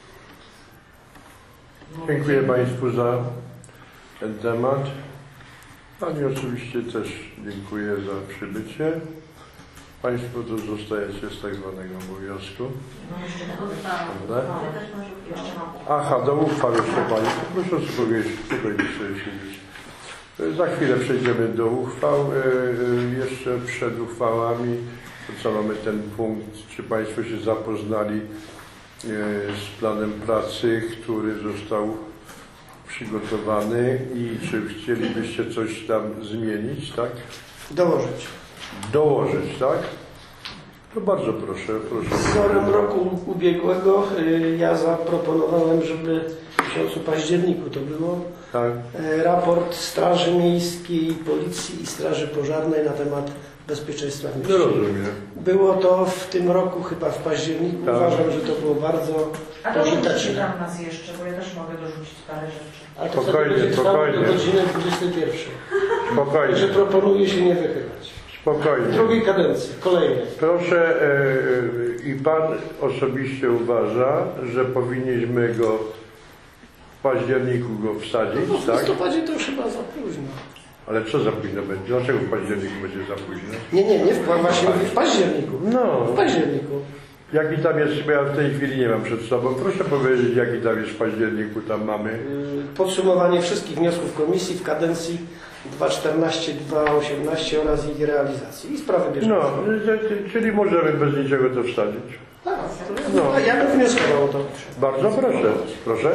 Dziękuję Państwu za ten temat. Pani oczywiście też dziękuję za przybycie. Państwo to zostajecie z tak zwanego obowiązku. No jeszcze do Prawda? Jeszcze mam. Aha, do uchwał jeszcze Pani. Proszę sobie spokojnie sobie siedzieć. Za chwilę przejdziemy do uchwał. E, e, Jeszcze przed uchwałami, to co mamy ten punkt, czy Państwo się zapoznali e, z planem pracy, który został przygotowany i czy chcielibyście coś tam zmienić, tak? Dołożyć. Dołożyć, tak? To bardzo proszę, proszę. Wzorem roku ubiegłego y, ja zaproponowałem, żeby w miesiącu październiku to było Tak. y, raport Straży Miejskiej, Policji i Straży Pożarnej na temat bezpieczeństwa w No mieście. rozumiem. Było to w tym roku chyba w październiku. Tak. Uważam, że to było bardzo A dorzućcie pożyteczne. tam nas jeszcze, bo ja też mogę dorzucić parę rzeczy. Ale to Spokojnie, wtedy będzie trwało do spokojnie. godziny dwudziestej pierwszej. Także Spokojnie, proponuję się nie wychylać. W spokojnie. drugiej kadencji, kolejnej. Proszę, e, i Pan osobiście uważa, że powinniśmy go w październiku go wsadzić, No, w tak? listopadzie to już chyba za późno. Ale co za późno będzie? Dlaczego w październiku będzie za późno? Nie, nie, nie, w, właśnie mówię w październiku. No, W październiku. jaki tam jest, bo ja w tej chwili nie mam przed sobą. Proszę powiedzieć, jaki tam jest w październiku, tam mamy. Yy, Podsumowanie wszystkich wniosków komisji w kadencji dwa tysiące czternaście dwa tysiące osiemnaście oraz ich realizacji i sprawy bieżące. No, czyli możemy bez niczego to wsadzić. Tak, No. no. Ja bym wnioskował o to. Bardzo proszę, proszę.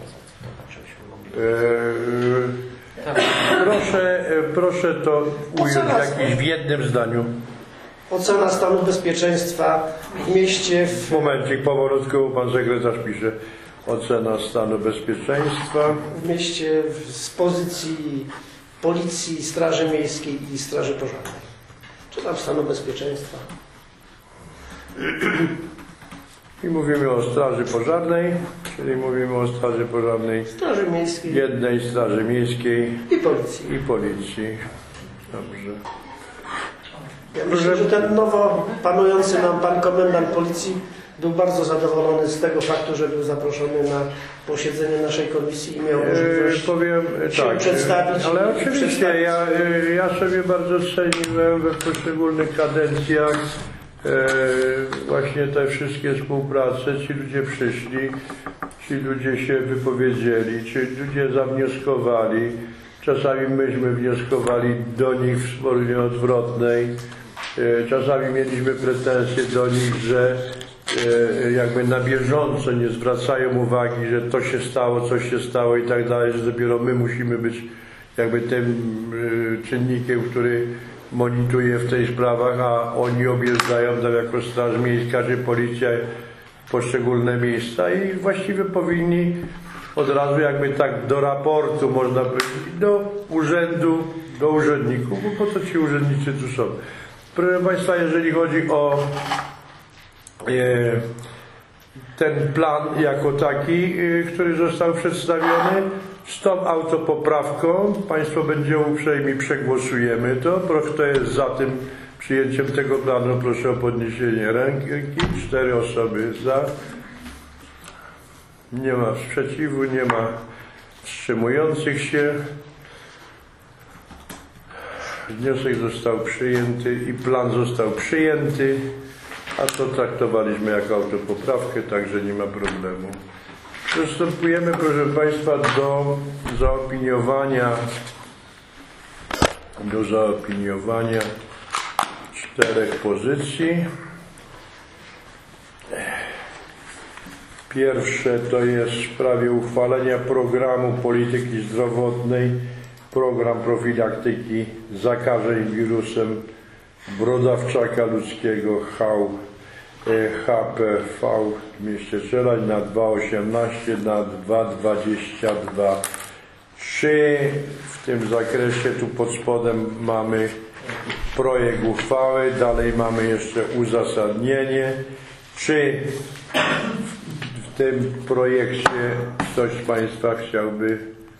Eee, proszę, e, proszę to ująć w jakimś w jednym zdaniu. Ocena stanu bezpieczeństwa w mieście, w, Momencik, powolutku, pan sekretarz pisze. Ocena stanu bezpieczeństwa. w mieście w, z pozycji Policji, Straży Miejskiej i Straży Pożarnej. Czy tam stanu bezpieczeństwa? I mówimy o straży pożarnej, czyli mówimy o straży pożarnej Straży Miejskiej jednej, straży miejskiej i Policji. i policji. Dobrze. Ja myślę, że ten nowo panujący nam pan komendant policji był bardzo zadowolony z tego faktu, że był zaproszony na posiedzenie naszej komisji i miał E, możliwość powiem się tak, przedstawić ale i oczywiście przedstawić. ja, e, ja sobie bardzo ceniłem we poszczególnych kadencjach e, właśnie te wszystkie współprace. Ci ludzie przyszli, ci ludzie się wypowiedzieli, ci ludzie zawnioskowali. Czasami myśmy wnioskowali do nich w formie odwrotnej. E, Czasami mieliśmy pretensje do nich, że e, jakby na bieżąco nie zwracają uwagi, że to się stało, coś się stało i tak dalej, że dopiero my musimy być jakby tym e, czynnikiem, który monitoruje w tych sprawach, a oni objeżdżają tam jako Straż Miejska czy Policja poszczególne miejsca i właściwie powinni od razu jakby tak do raportu, można powiedzieć, do urzędu, do urzędników, bo po co ci urzędnicy tu są? Proszę Państwa, jeżeli chodzi o e, ten plan jako taki, e, który został przedstawiony, z tą autopoprawką Państwo będą uprzejmi, przegłosujemy to. Kto jest za tym przyjęciem tego planu, proszę o podniesienie ręki. Cztery osoby za. Nie ma sprzeciwu, nie ma wstrzymujących się. Wniosek został przyjęty i plan został przyjęty, a to traktowaliśmy jako autopoprawkę, także nie ma problemu. Przystępujemy, proszę Państwa, do zaopiniowania do zaopiniowania czterech pozycji. Pierwsze to jest w sprawie uchwalenia programu polityki zdrowotnej, program profilaktyki zakażeń wirusem brodawczaka ludzkiego H P V w mieście Czelań na dwa osiemnaście na dwa dwadzieścia dwa trzy. W tym zakresie tu pod spodem mamy projekt uchwały, dalej mamy jeszcze uzasadnienie. Czy w tym projekcie ktoś z Państwa chciałby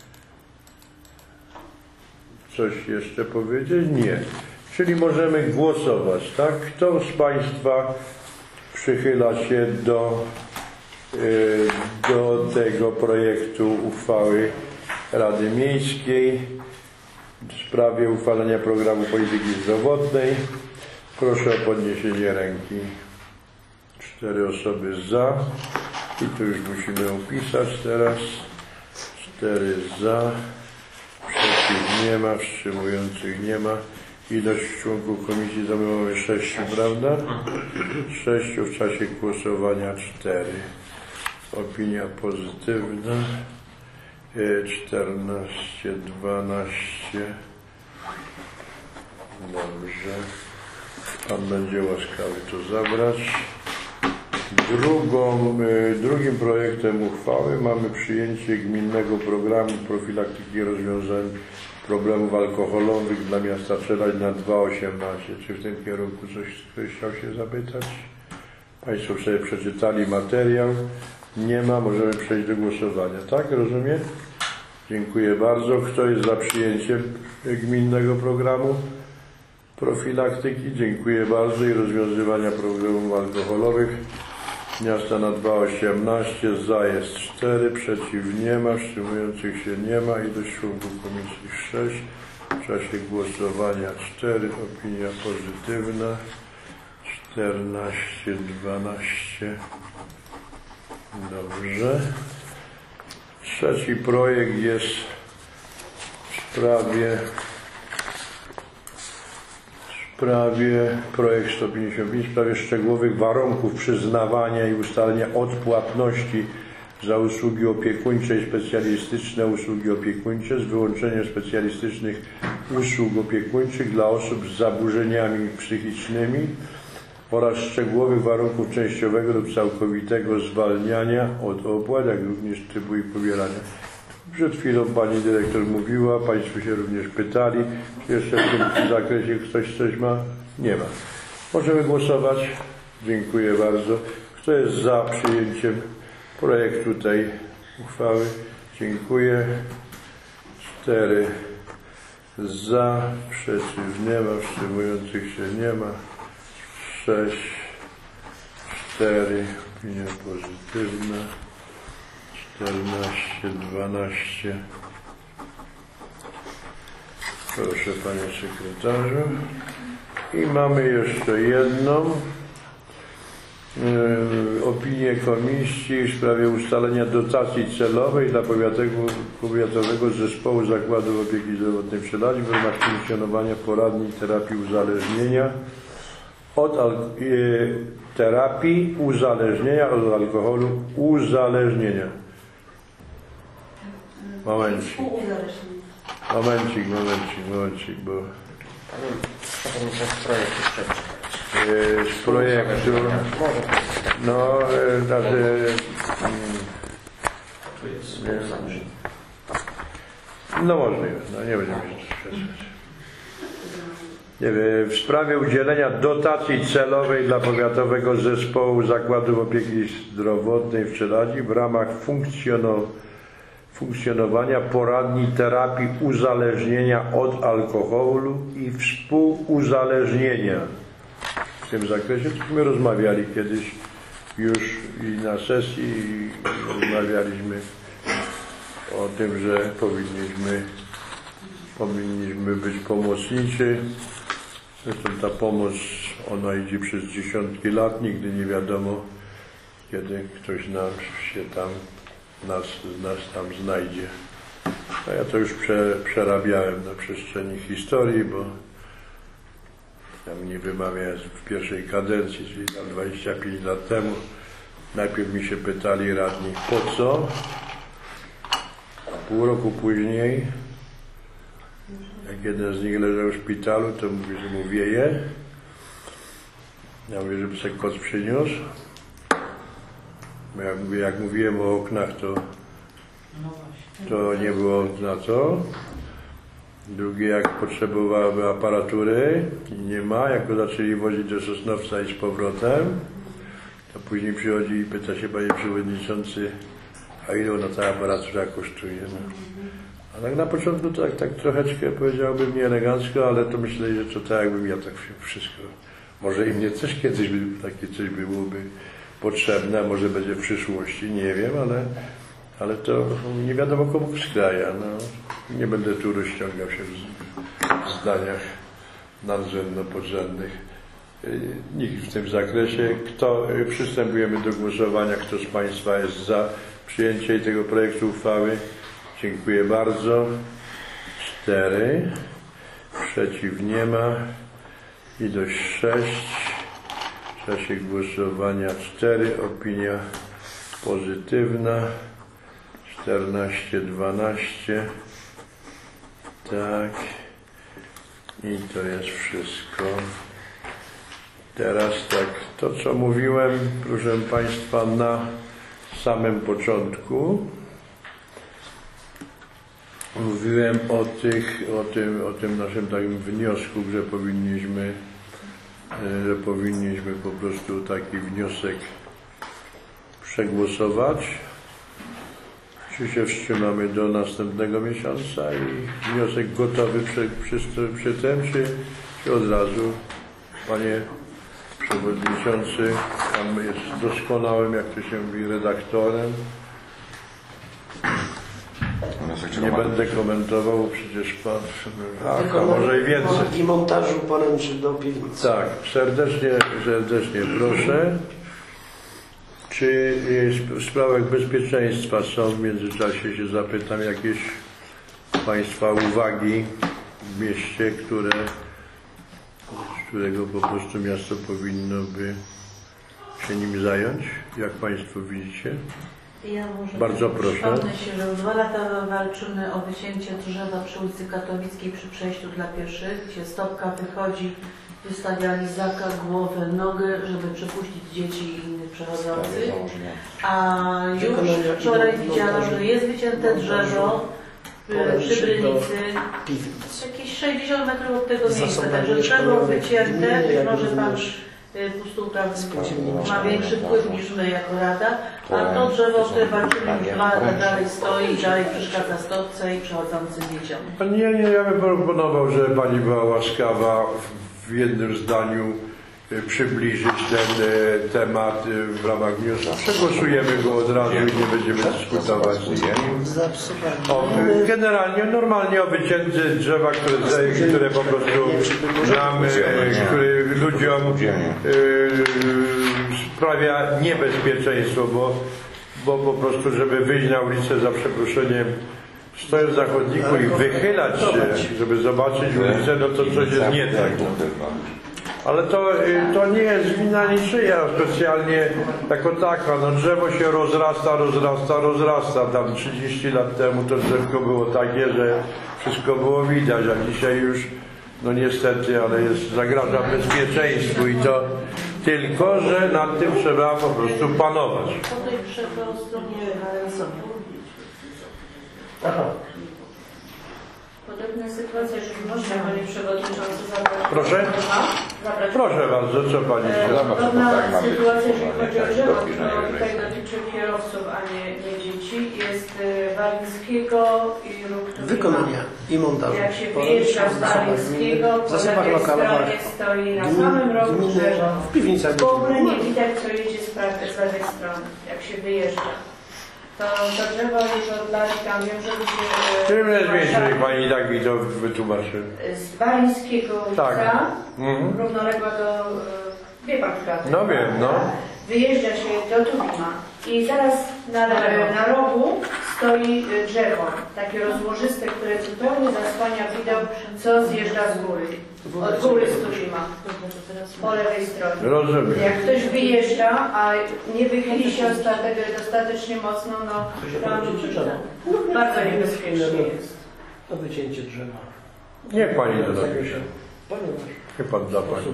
coś jeszcze powiedzieć? Nie. Czyli możemy głosować, tak? Kto z Państwa przychyla się do, do tego projektu uchwały Rady Miejskiej w sprawie uchwalenia programu polityki zdrowotnej? Proszę o podniesienie ręki. Cztery osoby za. I tu już musimy opisać teraz. Cztery za. Przeciw nie ma. Wstrzymujących nie ma. Ilość członków komisji mamy sześciu, prawda? Sześciu w czasie głosowania cztery. Opinia pozytywna. czternaście, dwanaście. Dobrze. Pan będzie łaskawy to zabrać. Drugą, drugim projektem uchwały mamy przyjęcie gminnego programu profilaktyki rozwiązań problemów alkoholowych dla miasta Czelań na dwa osiemnaście. Czy w tym kierunku coś ktoś chciał się zapytać? Państwo sobie przeczytali materiał. Nie ma, możemy przejść do głosowania. Tak, rozumiem? Dziękuję bardzo. Kto jest za przyjęciem gminnego programu profilaktyki? Dziękuję bardzo. I rozwiązywania problemów alkoholowych miasta na dwa osiemnaście. Za jest cztery, przeciw nie ma, wstrzymujących się nie ma. Ilość członków komisji sześć. W czasie głosowania cztery. Opinia pozytywna. czternaście, dwanaście. Dobrze. Trzeci projekt jest w sprawie w sprawie projekt sto pięćdziesiąt pięć w sprawie szczegółowych warunków przyznawania i ustalenia odpłatności za usługi opiekuńcze i specjalistyczne usługi opiekuńcze z wyłączeniem specjalistycznych usług opiekuńczych dla osób z zaburzeniami psychicznymi oraz szczegółowych warunków częściowego lub całkowitego zwalniania od opłat, jak również trybu ich pobierania. Przed chwilą pani dyrektor mówiła, Państwo się również pytali, czy jeszcze w tym zakresie ktoś coś ma? Nie ma. Możemy głosować. Dziękuję bardzo. Kto jest za przyjęciem projektu tej uchwały? Dziękuję. Cztery za, przeciw nie ma, wstrzymujących się nie ma. sześć, cztery, opinia pozytywna, czternaście, dwanaście. Proszę Panie Sekretarzu. I mamy jeszcze jedną yy, opinię komisji w sprawie ustalenia dotacji celowej dla powiatowego, powiatowego zespołu zakładów opieki zdrowotnej w Czelań w ramach funkcjonowania poradni terapii uzależnienia od al y, terapii uzależnienia od alkoholu uzależnienia. Momencik. Momencik, momencik, momencik, bo y, z projektu no y, znaczy y, no możliwe, no nie będziemy się strzesować. W sprawie udzielenia dotacji celowej dla powiatowego zespołu zakładów opieki zdrowotnej w Czeladzi w ramach funkcjonowania poradni terapii uzależnienia od alkoholu i współuzależnienia. W tym zakresie my rozmawiali kiedyś już i na sesji i rozmawialiśmy o tym, że powinniśmy powinniśmy być pomocniczy. Zresztą ta pomoc, ona idzie przez dziesiątki lat, nigdy nie wiadomo, kiedy ktoś nam się tam, nas, nas tam znajdzie. A ja to już prze, przerabiałem na przestrzeni historii, bo tam nie wymawiając w pierwszej kadencji, czyli tam dwadzieścia pięć lat temu, najpierw mi się pytali radni po co, a pół roku później, jak jeden z nich leżał w szpitalu, to mówi, że mu wieje. Ja mówię, żeby sobie koc przyniósł. Bo jak, mówię, jak mówiłem o oknach, to, to nie było na co. Drugie, jak potrzebowały aparatury i nie ma, jak go zaczęli wozić do Sosnowca i z powrotem, to później przychodzi i pyta się, panie przewodniczący, a ile ona ta aparatura kosztuje? No. A tak na początku to tak, tak troszeczkę powiedziałbym nieelegancko, ale to myślę, że to tak jakbym ja tak wszystko, może i mnie też kiedyś by, takie coś byłoby potrzebne, może będzie w przyszłości, nie wiem, ale, ale to nie wiadomo komu skraja. No. Nie będę tu rozciągał się w zdaniach nadrzędno-podrzędnych. Nikt w tym zakresie. Kto, przystępujemy do głosowania. Kto z Państwa jest za przyjęciem tego projektu uchwały? Dziękuję bardzo. Cztery. Przeciw nie ma. Ilość sześć. W czasie głosowania cztery. Opinia pozytywna. czternaście, dwanaście. Tak. I to jest wszystko. Teraz tak, to co mówiłem, proszę Państwa, na samym początku. Mówiłem o tych, o tym, o tym naszym takim wniosku, że powinniśmy, że powinniśmy po prostu taki wniosek przegłosować. Czy się wstrzymamy do następnego miesiąca i wniosek gotowy przy, przy, przy tym, czy, czy od razu? Panie Przewodniczący, Pan jest doskonałym, jak to się mówi, redaktorem. Nie będę komentował, bo przecież Pan, a, a może i więcej. I montażu poręczy do piwnicy. Tak, serdecznie, serdecznie proszę. Czy w sprawach bezpieczeństwa są, w międzyczasie się zapytam, jakieś Państwa uwagi w mieście, które, z którego po prostu miasto powinno by się nim zająć? Jak Państwo widzicie? Ja może Bardzo proszę. Przypomnę się, że dwa lata walczymy o wycięcie drzewa przy ulicy Katowickiej przy przejściu dla pieszych, gdzie stopka wychodzi, wystawia lizaka, głowę, nogę, żeby przepuścić dzieci i innych przechodzących. A już wczoraj widziałam, że jest wycięte drzewo przy Brynicy, jakieś sześćdziesiąt metrów od tego miejsca, także drzewo wycięte, być może Pan Pustułka ma większy wpływ niż my jako Rada, a to drzewo, które walczymy już dwa lata dalej stoi i dalej przeszkadza stopce i przechodzącym dzieciom. Nie, nie, ja bym proponował, że Pani była łaskawa w jednym zdaniu przybliżyć ten temat w ramach wniosku. Przegłosujemy go od razu i nie będziemy dyskutować z nim. O, generalnie, normalnie o wycięcie drzewa, które, które po prostu nam, które ludziom sprawia niebezpieczeństwo, bo, bo po prostu, żeby wyjść na ulicę za przeproszeniem, stojąc na chodniku i wychylać się, żeby zobaczyć ulicę, no to coś jest nie tak. Ale to, to nie jest wina niczyja specjalnie jako taka. No drzewo się rozrasta, rozrasta, rozrasta. Tam trzydzieści lat temu to drzewko było takie, że wszystko było widać, a dzisiaj już, no niestety, ale jest, zagraża bezpieczeństwu i to tylko, że nad tym trzeba po prostu panować. Po tej stronie Sonia. Podobna sytuacja, jeżeli można, Panie Przewodniczący, zabrać... Proszę? Zabrać. Proszę bardzo, co Pani chce? Podobna sytuacja, jeżeli chodzi o drzewo, to tutaj dotyczy kierowców, a nie, nie dzieci. Jest Walińskiego i róg Wykonania i montażu. Jak się wyjeżdża z Walińskiego, po lewej stronie stoi na samym rogu drzewo. W piwnicach. W ogóle nie widać, co jedzie z prawej, z lewej strony, jak się wyjeżdża. to, to drzewo już od lat tam wiem, że ludzie... Czym jest Warszawy- mniejsze, jak pani tak mi to wytłumaczy? Z Balińskiego ulica, Tak. Mhm. równoległa do... e, Wie pan, która to No jest, wiem, no. prawda? Wyjeżdża się do Tuwima i zaraz na, na rogu stoi e, drzewo, takie rozłożyste, które zupełnie zasłania widok, co zjeżdża z góry. Od góry z Tuwima, po lewej stronie. Rozumiem. Jak ktoś wyjeżdża, a nie wychyli się ostatecznie dostatecznie mocno, no tam bardzo niebezpiecznie jest. To wycięcie drzewa. Niech pani to Ponieważ napisze. Niech pan da pani.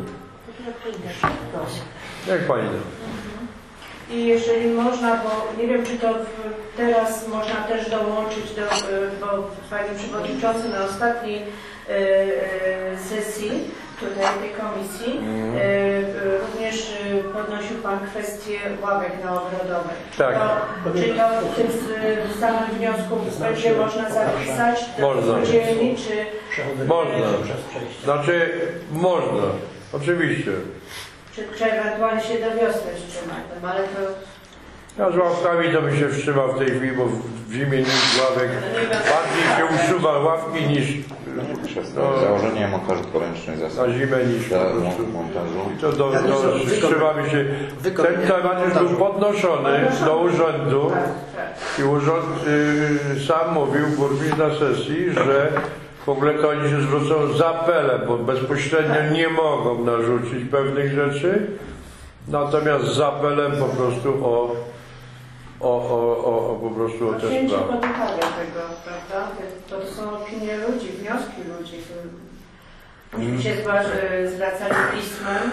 Niech pani da. I jeżeli można, bo nie wiem, czy to w, teraz można też dołączyć do, y, bo Panie Przewodniczący na ostatniej y, y, sesji tutaj tej komisji Mhm. y, y, również y, podnosił Pan kwestię ławek naogrodowych. Tak. To, czy to w tym s- samym wniosku będzie można zapisać do Można. spółdzielni, czy Przechodzę Można. przez przejście. Znaczy, można. Oczywiście. Czy, czy ewentualnie się do wiosny wstrzymać, no, ale to Ja z ławkami to by się wstrzymał w tej chwili, bo w zimie nikt ławek bardziej się usuwa ławki niż Przez No. założenie montażu poręcznych zasad na zimę niż po dla prostu. montażu. I to do, do, wstrzymamy się. Ten temat już był podnoszony do urzędu tak, tak. i urząd y, sam mówił, burmistrz na sesji, że w ogóle to oni się zwrócą z apelem, bo bezpośrednio nie mogą narzucić pewnych rzeczy, natomiast z apelem po prostu o, o, o, o, o po prostu o te Wzięcie sprawy. pod uwagę tego, prawda? To, to są opinie ludzi, wnioski ludzi. Myśmy się zwa- zwracali pismem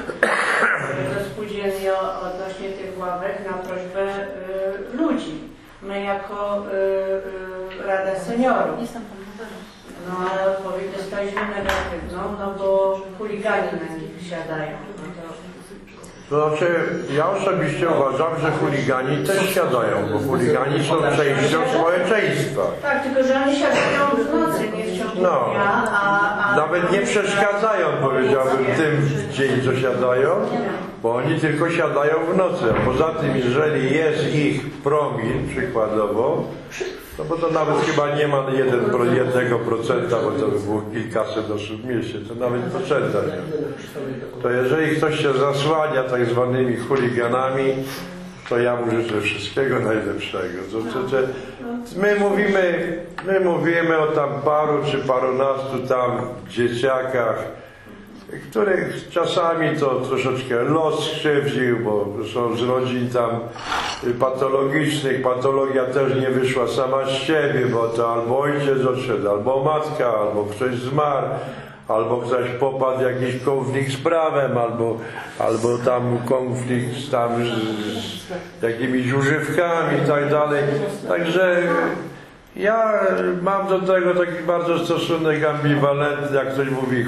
do spółdzielni o- odnośnie tych ławek na prośbę y, ludzi. My jako y, y, Rada Seniorów. Jest tam pan numer. No ale odpowiedź dostaliśmy negatywną, no bo chuligani na nich siadają. No to, To znaczy, ja osobiście uważam, że chuligani też siadają, bo chuligani są częścią społeczeństwa. tak, tylko że oni siadają w nocy, nie w ciągu No. dnia, a, a... Nawet nie przeszkadzają, powiedziałbym, tym w dzień, co siadają, bo oni tylko siadają w nocy. A poza tym, jeżeli jest ich promil, przykładowo, no bo to nawet chyba nie ma jeden, pro- jednego procenta, bo to by było kilkaset osób w mieście, to nawet procenta nie ma. To jeżeli ktoś się zasłania tak zwanymi chuliganami, to ja mu życzę wszystkiego najlepszego. To, to, to, my mówimy, my mówimy o tam paru czy parunastu tam dzieciakach, których czasami to troszeczkę los skrzywdził, bo są z rodzin tam patologicznych. Patologia też nie wyszła sama z siebie, bo to albo ojciec odszedł, albo matka, albo ktoś zmarł, albo ktoś popadł w jakiś konflikt z prawem, albo, albo tam konflikt z, tam z, z jakimiś używkami i tak dalej. Także ja mam do tego taki bardzo stosunek ambiwalentny, jak ktoś mówi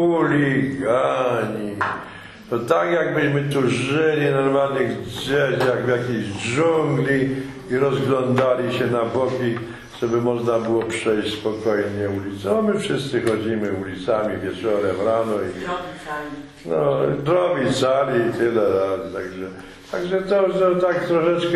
chuligani. To tak jakbyśmy tu żyli normalnych gdzieś, jak w jakiejś dżungli i rozglądali się na boki, żeby można było przejść spokojnie ulicą. My wszyscy chodzimy ulicami wieczorem, rano i no, drobi cali i tyle razy. Także, także to, to tak troszeczkę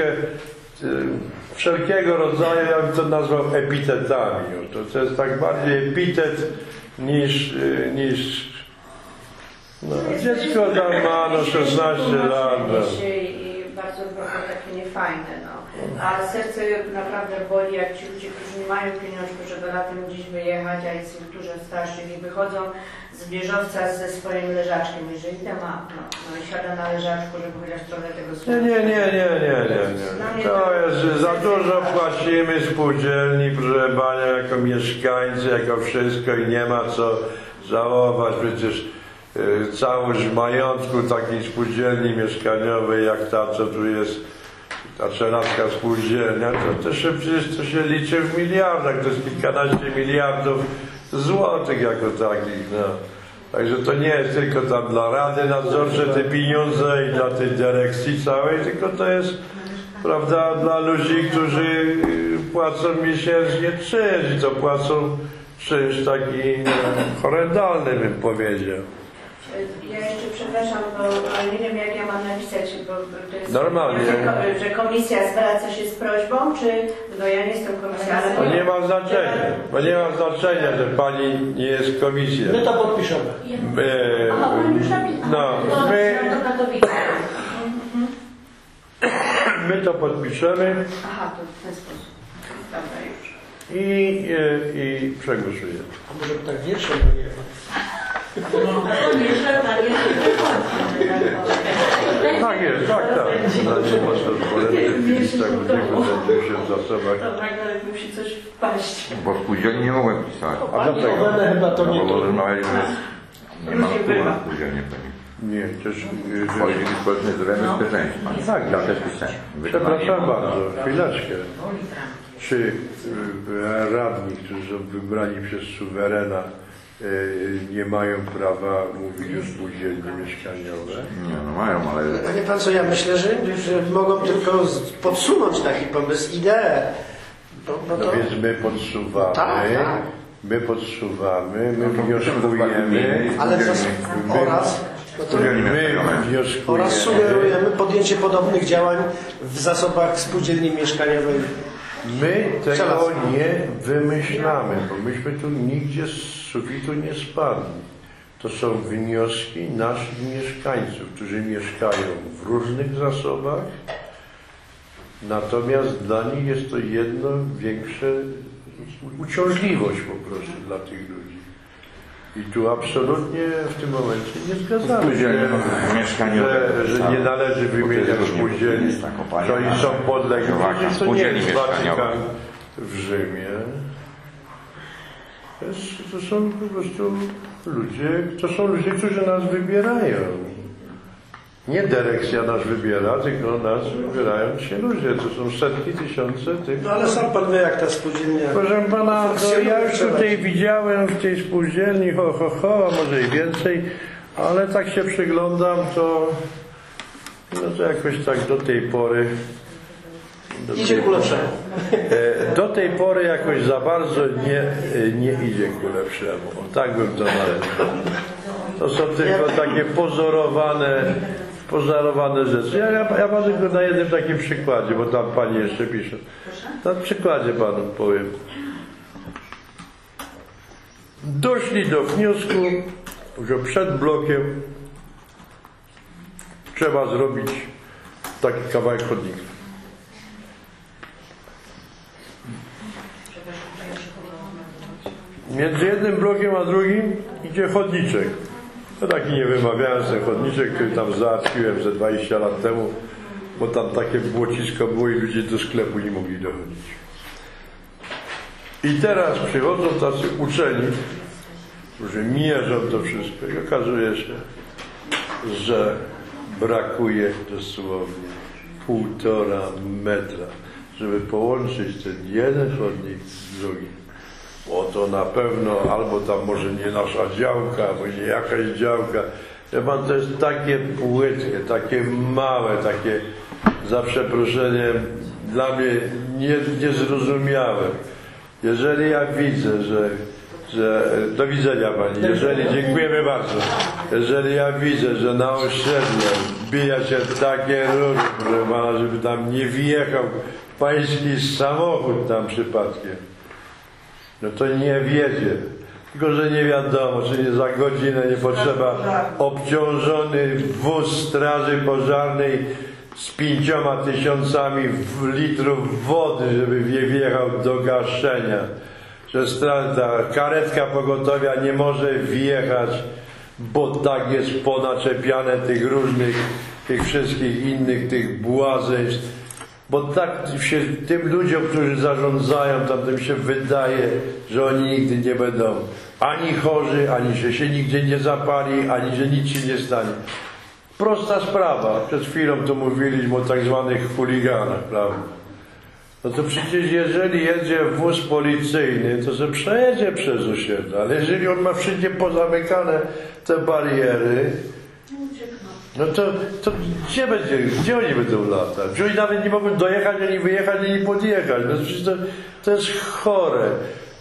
wszelkiego rodzaju, ja bym to nazwał epitetami. To, to jest tak bardziej epitet niż, niż no, dziecko tam ma no szesnaście lat. No. I bardzo bardzo takie niefajne, no. Ale serce naprawdę boli, jak ci ludzie, którzy nie mają pieniążków, żeby latem gdzieś wyjechać, a ci, którzy starsi i wychodzą z wieżowca ze swoim leżaczkiem, jeżeli te ma, no, no i siada na leżaczku, żeby chociaż trochę tego Nie, słońca. nie, nie, nie, nie, nie, nie. To jest, za dużo płacimy spółdzielni, proszę Pania, jako mieszkańcy, jako wszystko i nie ma co żałować. Przecież y, całość majątku takiej spółdzielni mieszkaniowej, jak ta, co tu jest, ta czeladka spółdzielnia, to, to się przecież to się liczy w miliardach, to jest kilkanaście miliardów złotych jako takich, no. Także to nie jest tylko tam dla Rady Nadzorczej te pieniądze i dla tej dyrekcji całej, tylko to jest, prawda, dla ludzi, którzy płacą miesięcznie czynsz i to płacą czynsz taki no, horrendalny, bym powiedział. Ja jeszcze przepraszam, bo ale nie wiem jak ja mam napisać, bo to jest Normalnie. Że, że komisja zwraca się z prośbą, czy no ja nie jestem komisją, ale To nie ma znaczenia, bo nie ma znaczenia, że pani nie jest komisją. My to podpiszemy. E, Aha, pan już napisał. no, To my, to Katowice. my to podpiszemy Aha, to w ten sposób. dobra już. i, e, i przegłosujemy. A może tak wiersze nie No nie, że pan jeszcze Tak jest, tak, tak. No, nie można polecić tak ludziego znajdują się w zasobach. Dobra, ale musi coś wpaść. Bo w spółdzielni nie mogłem pisać. A dlaczego? One chyba to nie No, bo to. rozmawiali, że nie ma wpływu na spółdzielnię pewnie. Nie, też... e, Polityki społecznej zdrowia i bezpieczeństwa. Tak, Ja też pisałem. Przepraszam bardzo, chwileczkę. Czy e, radni, którzy są wybrani przez suwerena, e, nie mają prawa mówić o spółdzielni mieszkaniowe? Nie, no mają, ale... Wie pan co, ja myślę, że, że mogą tylko z- podsunąć taki pomysł, ideę. Bo, bo No to... więc my podsuwamy, Tak, tak. my podsuwamy, my wnioskujemy, Ale co, my, oraz, no to, Spółdzielni my mieszkaniowe. wnioskujemy, oraz sugerujemy podjęcie podobnych działań w zasobach spółdzielni mieszkaniowej. my tego Przelazł. nie wymyślamy, bo myśmy tu nigdzie z sufitu nie spadli. To są wnioski naszych mieszkańców, którzy mieszkają w różnych zasobach, natomiast dla nich jest to jedno większe uciążliwość po prostu dla tych ludzi. I tu absolutnie w tym momencie nie zgadzamy się, Spółdzielnie mieszkaniowe. że, że nie należy wymieniać spółdzielni, Jest taka pani, że oni są podlegli. Jowaka, To nie spółdzielni jest mieszkaniowe. Watykan w Rzymie. To, jest, to są po prostu ludzie, to są ludzie, którzy nas wybierają. Nie dyrekcja nas wybiera, tylko nas wybierają ci ludzie. To są setki, tysiące tych. No ale sam pan wie, jak ta spółdzielnia... Proszę pana, no ja już tutaj widziałem w tej spółdzielni ho, ho, ho, a może i więcej, ale tak się przyglądam, to no to jakoś tak do tej pory do Idzie tej, ku lepszemu. e, do tej pory jakoś za bardzo nie, e, nie idzie ku lepszemu. O, tak bym to nazwał. To są tylko takie pozorowane pozorowane rzeczy. Ja, ja, ja panu tylko na jednym takim przykładzie, bo tam pani jeszcze pisze. Na przykładzie panu powiem. Doszli do wniosku, że przed blokiem trzeba zrobić taki kawałek chodnika. Między jednym blokiem a drugim idzie chodniczek. To taki nie wymawiałem ten chodniczek, który tam załatwiłem ze dwadzieścia lat temu, bo tam takie błocisko było i ludzie do sklepu nie mogli dochodzić. I teraz przychodzą tacy uczeni, którzy mierzą to wszystko i okazuje się, że brakuje dosłownie półtora metra, żeby połączyć ten jeden chodnik z drugim. Bo to na pewno albo tam może nie nasza działka, albo nie jakaś działka. Wie pan, to jest takie płytkie, takie małe, takie za przeproszeniem dla mnie nie, niezrozumiałe. Jeżeli ja widzę, że, że do widzenia pani, jeżeli dziękujemy bardzo, jeżeli ja widzę, że na osiedle wbija się takie rury, proszę pana, żeby tam nie wjechał pański samochód tam przypadkiem, no to nie wiedzie. Tylko, że nie wiadomo, czy nie za godzinę nie potrzeba obciążony wóz straży pożarnej z pięcioma tysiącami litrów wody, żeby wjechał do gaszenia. Że stra- ta karetka pogotowia nie może wjechać, bo tak jest ponaczepiane tych różnych, tych wszystkich innych, tych błazeństw. Bo tak się tym ludziom, którzy zarządzają, tam tym się wydaje, że oni nigdy nie będą ani chorzy, ani że się nigdzie nie zapali, ani że nic się nie stanie. Prosta sprawa. Przed chwilą tu mówiliśmy o tak zwanych chuliganach, prawda? No to przecież jeżeli jedzie wóz policyjny, to sobie przejedzie przez osiedle, ale jeżeli on ma wszędzie pozamykane te bariery, no to, to gdzie będzie, gdzie oni będą latać? Gdzie oni nawet nie mogą dojechać, ani wyjechać, ani podjechać. No przecież to, to jest chore.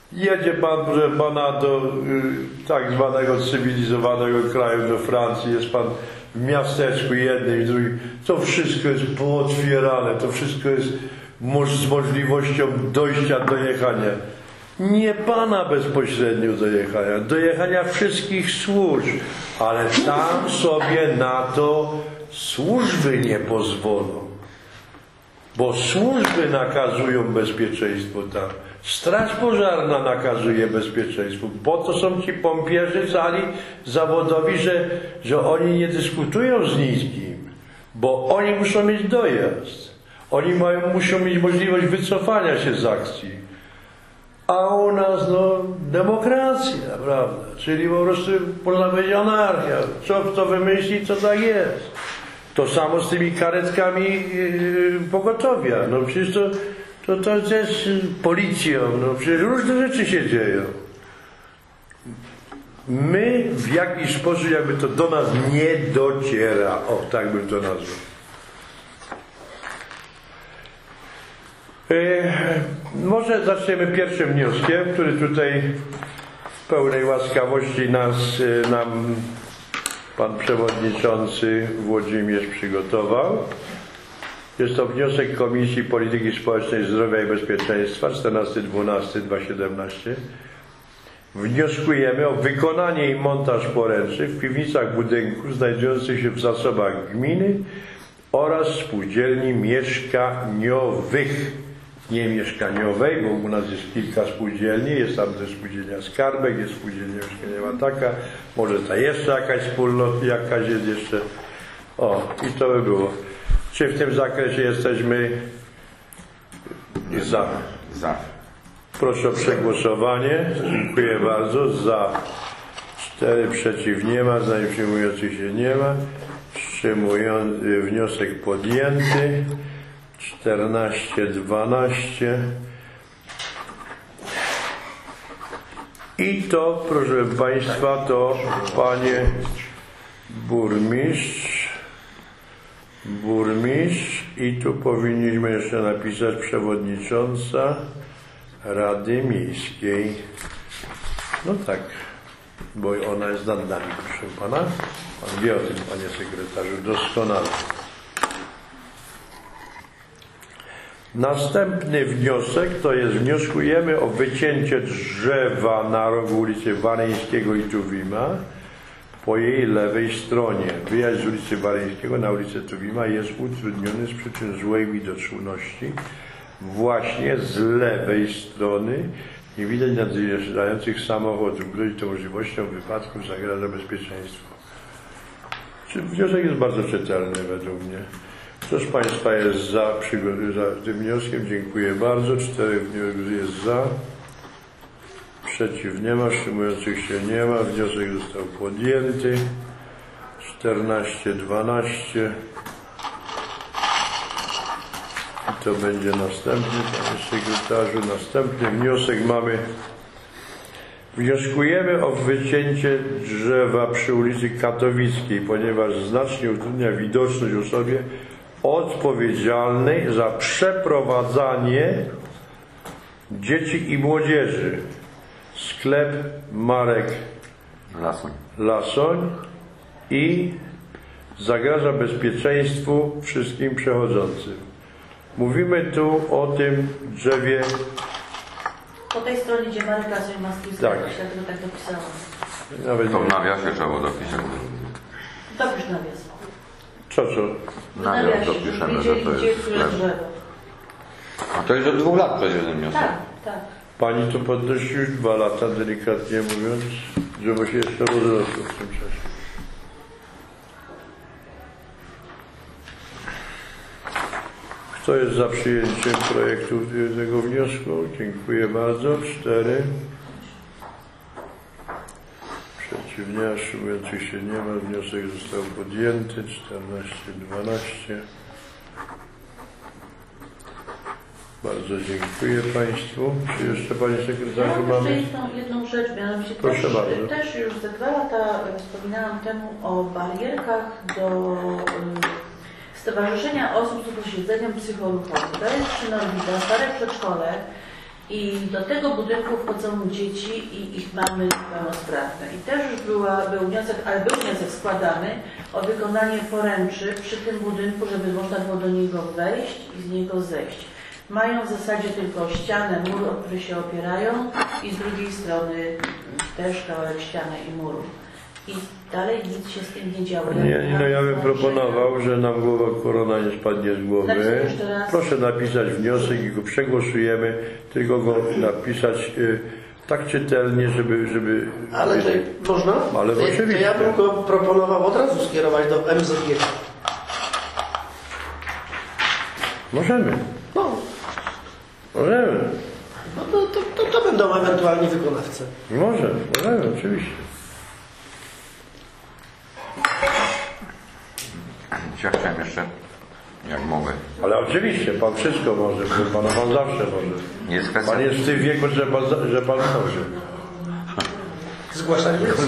Jedzie pan, proszę pana, do y, tak zwanego cywilizowanego kraju, do Francji, jest pan w miasteczku jednym i drugim. To wszystko jest pootwierane, to wszystko jest moż, z możliwością dojścia, dojechania. Nie pana bezpośrednio dojechania, dojechania wszystkich służb, ale tam sobie na to służby nie pozwolą. Bo służby nakazują bezpieczeństwo tam. Straż pożarna nakazuje bezpieczeństwo. Po to są ci pompierzy cali zawodowi, że, że oni nie dyskutują z nikim. Bo oni muszą mieć dojazd. Oni mają, muszą mieć możliwość wycofania się z akcji. A u nas, no, demokracja, prawda? Czyli po prostu, można powiedzieć, anarchia. Co kto wymyśli, to tak jest. To samo z tymi karetkami yy, pogotowia. No przecież to, to, to też policją. No przecież różne rzeczy się dzieją. My w jakiś sposób jakby to do nas nie dociera. O, tak bym to nazwał. Yy, może zaczniemy pierwszym wnioskiem, który tutaj w pełnej łaskawości nas, yy, nam pan przewodniczący Włodzimierz przygotował. Jest to wniosek Komisji Polityki Społecznej, Zdrowia i Bezpieczeństwa czternastego dwunastego dwa tysiące siedemnastego. Wnioskujemy o wykonanie i montaż poręczy w piwnicach budynków znajdujących się w zasobach gminy oraz spółdzielni mieszkaniowych. Nie mieszkaniowej, bo u nas jest kilka spółdzielni, jest tam też spółdzielnia Skarbek, jest spółdzielnia mieszkaniowa taka, może ta jeszcze jakaś wspólnota, jakaś jest jeszcze. O, i to by było. Czy w tym zakresie jesteśmy za? Za. Proszę o przegłosowanie. Dziękuję bardzo. Za. Cztery, przeciw nie ma, zdań przyjmujących się nie ma. Wstrzymujący, wniosek podjęty. czternaście dwanaście. I to, proszę państwa, to panie burmistrz, burmistrz i tu powinniśmy jeszcze napisać przewodnicząca Rady Miejskiej. No tak, bo ona jest nad nami, proszę pana. Pan wie o tym, panie sekretarzu, doskonale. Następny wniosek to jest, wnioskujemy o wycięcie drzewa na rogu ulicy Wareńskiego i Tuwima po jej lewej stronie. Wyjazd z ulicy Wareńskiego na ulicę Tuwima jest utrudniony z przyczyn złej widoczności właśnie z lewej strony. Nie widać nadjeżdżających samochodów. Grozi to możliwością wypadków, zagraża bezpieczeństwu. Wniosek jest bardzo czytelny według mnie. Kto z państwa jest za, za tym wnioskiem? Dziękuję bardzo. Czterech jest za. Przeciw nie ma. Wstrzymujących się nie ma. Wniosek został podjęty. czternaście dwanaście. I to będzie następny, panie sekretarzu. Następny wniosek mamy. Wnioskujemy o wycięcie drzewa przy ulicy Katowickiej, ponieważ znacznie utrudnia widoczność osobie odpowiedzialnej za przeprowadzanie dzieci i młodzieży. Sklep Marek Lasoń. Lasoń i zagraża bezpieczeństwu wszystkim przechodzącym. Mówimy tu o tym drzewie. Po tej stronie, gdzie Marek Lasoń ma swój sklep, Tak. dlatego tak dopisałam. Nawet To nie. w nawiasie trzeba było dopisać. Dopisz nawias. Co, co? Nawias dopiszemy, że to jest sklep. A to jest od dwóch lat przecież ten wniosek. Tak, tak. Pani to podnosi już dwa lata, delikatnie mówiąc, żeby się jeszcze rozrosło w tym czasie. Kto jest za przyjęciem projektu tego wniosku? Dziękuję bardzo. Cztery. Przeciw nie, wstrzymujących się nie ma. Wniosek został podjęty. czternaście dwanaście. Bardzo dziękuję państwu. Czy jeszcze panie sekretarzu Ja mamy? jeszcze jedną, jedną rzecz, mianowicie Proszę też, bardzo. też już ze dwa lata wspominałam temu o barierkach do y, Stowarzyszenia Osób z Upośledzeniem Psychoruchowym. To jest przy Norwida, stare przedszkole I do tego budynku wchodzą dzieci i ich mamy niepełnosprawne. I też już była, był wniosek, ale był wniosek składany o wykonanie poręczy przy tym budynku, żeby można było do niego wejść i z niego zejść. Mają w zasadzie tylko ścianę, mur, o który się opierają i z drugiej strony też kawałek ściany i muru. I dalej nic się z tym nie działo. Nie, no ja bym proponował, że nam głowa korona nie spadnie z głowy. Napisać jeszcze raz. Proszę napisać wniosek i go przegłosujemy, tylko go napisać y, tak czytelnie, żeby... żeby Ale to można? Ale to, oczywiście. To ja bym go proponował od razu skierować do M Z G. Możemy, No, możemy, no to, to, to, to będą ewentualni wykonawcy. może, możemy, oczywiście. Ja chciałem jeszcze, jak mogę. Ale oczywiście, pan wszystko może, proszę pana, pan zawsze może. Jest kwestia... Pan jest w tym wieku, że pan, że pan może. Zgłaszanie jest?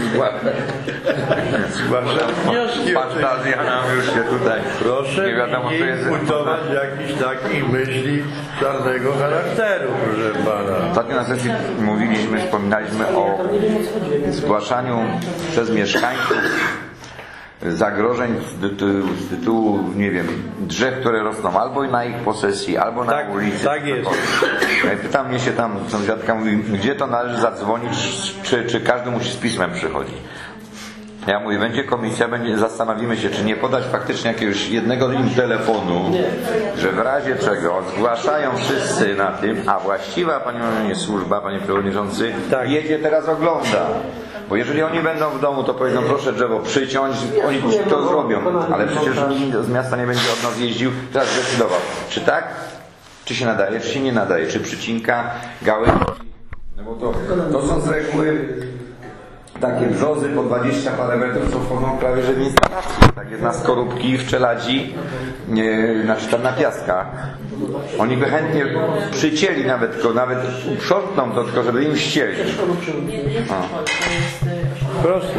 Zgłaszam wnioski. Fantazja nam już się tutaj... Proszę nie wiadomo, nie co jest... imputować jakichś takich myśli czarnego charakteru, proszę pana. Ostatnio na sesji mówiliśmy, wspominaliśmy o zgłaszaniu przez mieszkańców zagrożeń z tytułu, z tytułu, nie wiem, drzew, które rosną albo na ich posesji, albo na Tak, ulicy. tak jest. Ja pytam mnie się tam, sąsiadka mówi, gdzie to należy zadzwonić, czy, czy każdy musi z pismem przychodzić. Ja mówię, będzie komisja, będzie, zastanowimy się, czy nie podać faktycznie jakiegoś jednego im telefonu, że w razie czego zgłaszają wszyscy na tym, a właściwa, panie służba, panie przewodniczący, Tak. jedzie teraz ogląda. Bo jeżeli oni będą w domu, to powiedzą, proszę drzewo przyciąć, oni to zrobią, ale przecież nikt z miasta nie będzie od nas jeździł, teraz zdecydował, czy tak, czy się nadaje, czy się nie nadaje, czy przycinka, gałęzi, no bo to, to są z reguły takie brzozy po dwadzieścia parę metrów, co wchodzą prawie że w instalację, tak jest na skorupki, w czeladzi, nie, znaczy tam na piaskach. Oni by chętnie przycięli nawet, tylko nawet uprzątną to, tylko żeby im ścieli. Nie, nie jest to jest Proste.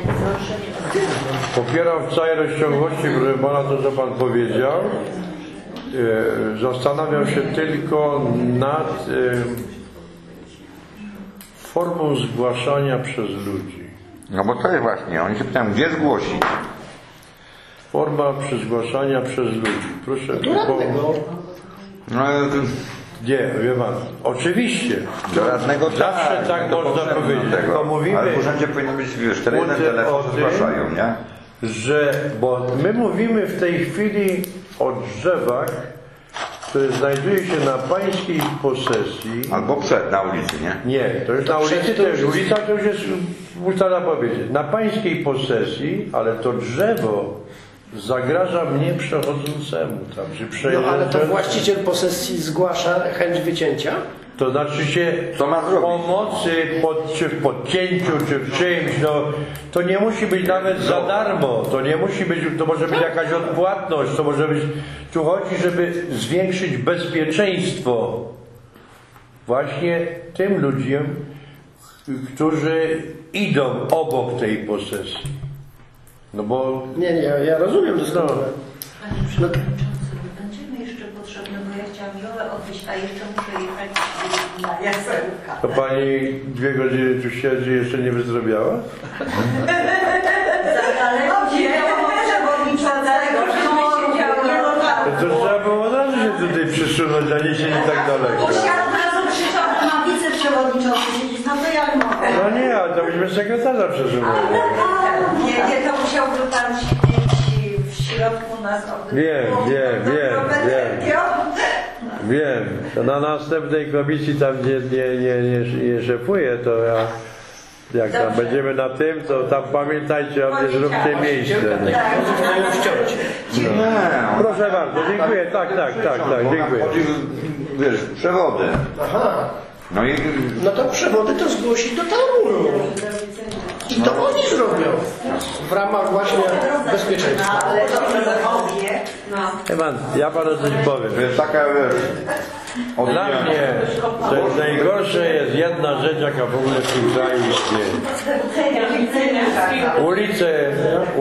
Popieram w całej rozciągłości, proszę pana, to co pan powiedział. E, Zastanawiam się tylko nad e, formą zgłaszania przez ludzi. No bo to jest właśnie, oni się pytają, gdzie zgłosić? Forma przy zgłaszania przez ludzi. Proszę, Do radnego. No, to, nie, wie pan, oczywiście. do radnego Zawsze tak, tak do można poprzedniego powiedzieć. tego. Tylko mówimy- Ale w urzędzie powinno być, wiesz, ten jeden Mówię telefon o tym, zgłaszają, nie? Że, bo my mówimy w tej chwili o drzewach, które znajduje się na pańskiej posesji. Albo przed, na ulicy, nie? Nie, to już na ulicy, to już ulica to już jest ustala powiedzieć. Na pańskiej posesji, ale to drzewo zagraża mnie przechodzącemu tam, czy No przejeżdżającemu. ale to właściciel posesji zgłasza chęć wycięcia? To znaczy się Co ma zrobić? pomocy, pod, czy w podcięciu, czy w czymś, no to nie musi być nawet za darmo, to nie musi być, to może być jakaś odpłatność, to może być, tu chodzi, żeby zwiększyć bezpieczeństwo właśnie tym ludziom, którzy idą obok tej posesji. No bo Nie, nie, ja rozumiem doskonale. Panie Przewodniczący, będziemy jeszcze potrzebne, bo ja chciałam Jołę odwieźć, a jeszcze muszę jechać na Jasełka. to pani dwie godziny tu siedzi i jeszcze nie wyzdrowiała? Za daleko wzięłam od przewodniczącego, żeby siedziało. To, to trzeba było od razu się tutaj przysunąć, a nie siedzieć tak daleko. Musiałam od razu krzyczeć, że ma wiceprzewodniczący siedzieć, no to jak mogę? No nie, ale to byśmy sekretarza przesunęli. Nie, nie, to musiałby pan siedzieć w środku nas. Wiem, wiem, wiem, wiem. Wiem, to na następnej komisji tam nie, nie, nie, nie, nie szefuję, to ja, jak tam Dobrze. będziemy na tym, to tam pamiętajcie o mnie, zróbcie miejsce. Mają ściąć. Proszę bardzo, dziękuję, tak, tak, tak, tak, dziękuję. Chodzi, wiesz, przewody. Aha, No i no to przewody to zgłosi do tarunu. I to oni zrobią. W ramach właśnie bezpieczeństwa. Ale to obie. No. Ewan, ja panu coś powiem. wiesz, taka, wiesz, Dla mnie to jest najgorsze jest jedna rzecz, jaka w ogóle w tym kraju istnieje. Ulice,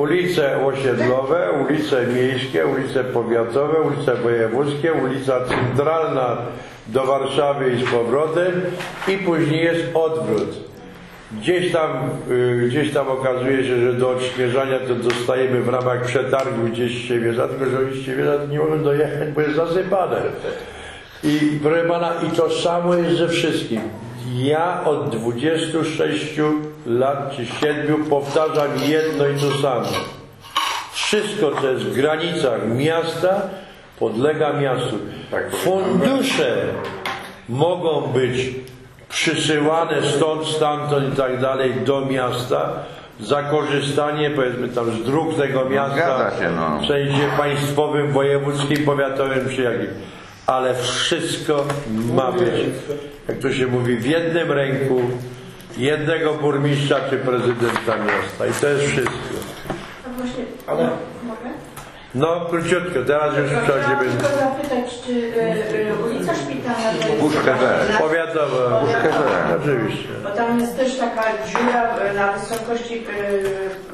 ulice osiedlowe, ulice miejskie, ulice powiatowe, ulice wojewódzkie, ulica centralna do Warszawy i z powrotem i później jest odwrót. Gdzieś tam, y, gdzieś tam okazuje się, że do odświeżania to dostajemy w ramach przetargu gdzieś Ściewierza, tylko że oni Ściewierza nie mogą dojechać, bo jest zasypane. I proszę pana, i to samo jest ze wszystkim. Ja od dwudziestu sześciu lat czy siedmiu powtarzam jedno i to samo. Wszystko, co jest w granicach miasta, podlega miastu. Fundusze mogą być przysyłane stąd, stamtąd i tak dalej do miasta za korzystanie, powiedzmy tam z dróg tego miasta, się, no. w sensie państwowym, wojewódzkim, powiatowym czy jakim. Ale wszystko ma być, jak to się mówi, w jednym ręku jednego burmistrza czy prezydenta miasta. I to jest wszystko. No właśnie, Ale... mogę? No, króciutko, teraz już przechodzimy. Chciałam tylko zapytać, czy y, y, ulica Szpitalna to jest... Puszkę-Wele. Powiatowa, Puszkę-Wele. oczywiście. Bo tam jest też taka dziura y, na wysokości y, y,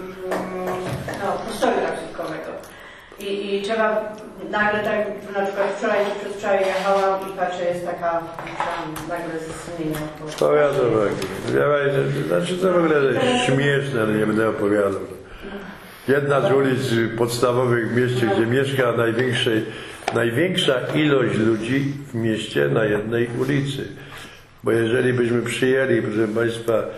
no, postoju taksówkowego. I, I trzeba nagle tak, na przykład wczoraj czy przedwczoraj jechałam i patrzę, jest taka, tam nagle zmienia. Powiatowa. Znaczy to w ogóle jest śmieszne, ale nie będę opowiadał. Jedna z ulic podstawowych w mieście, gdzie mieszka największej, największa ilość ludzi w mieście na jednej ulicy. Bo jeżeli byśmy przyjęli, proszę Państwa, e,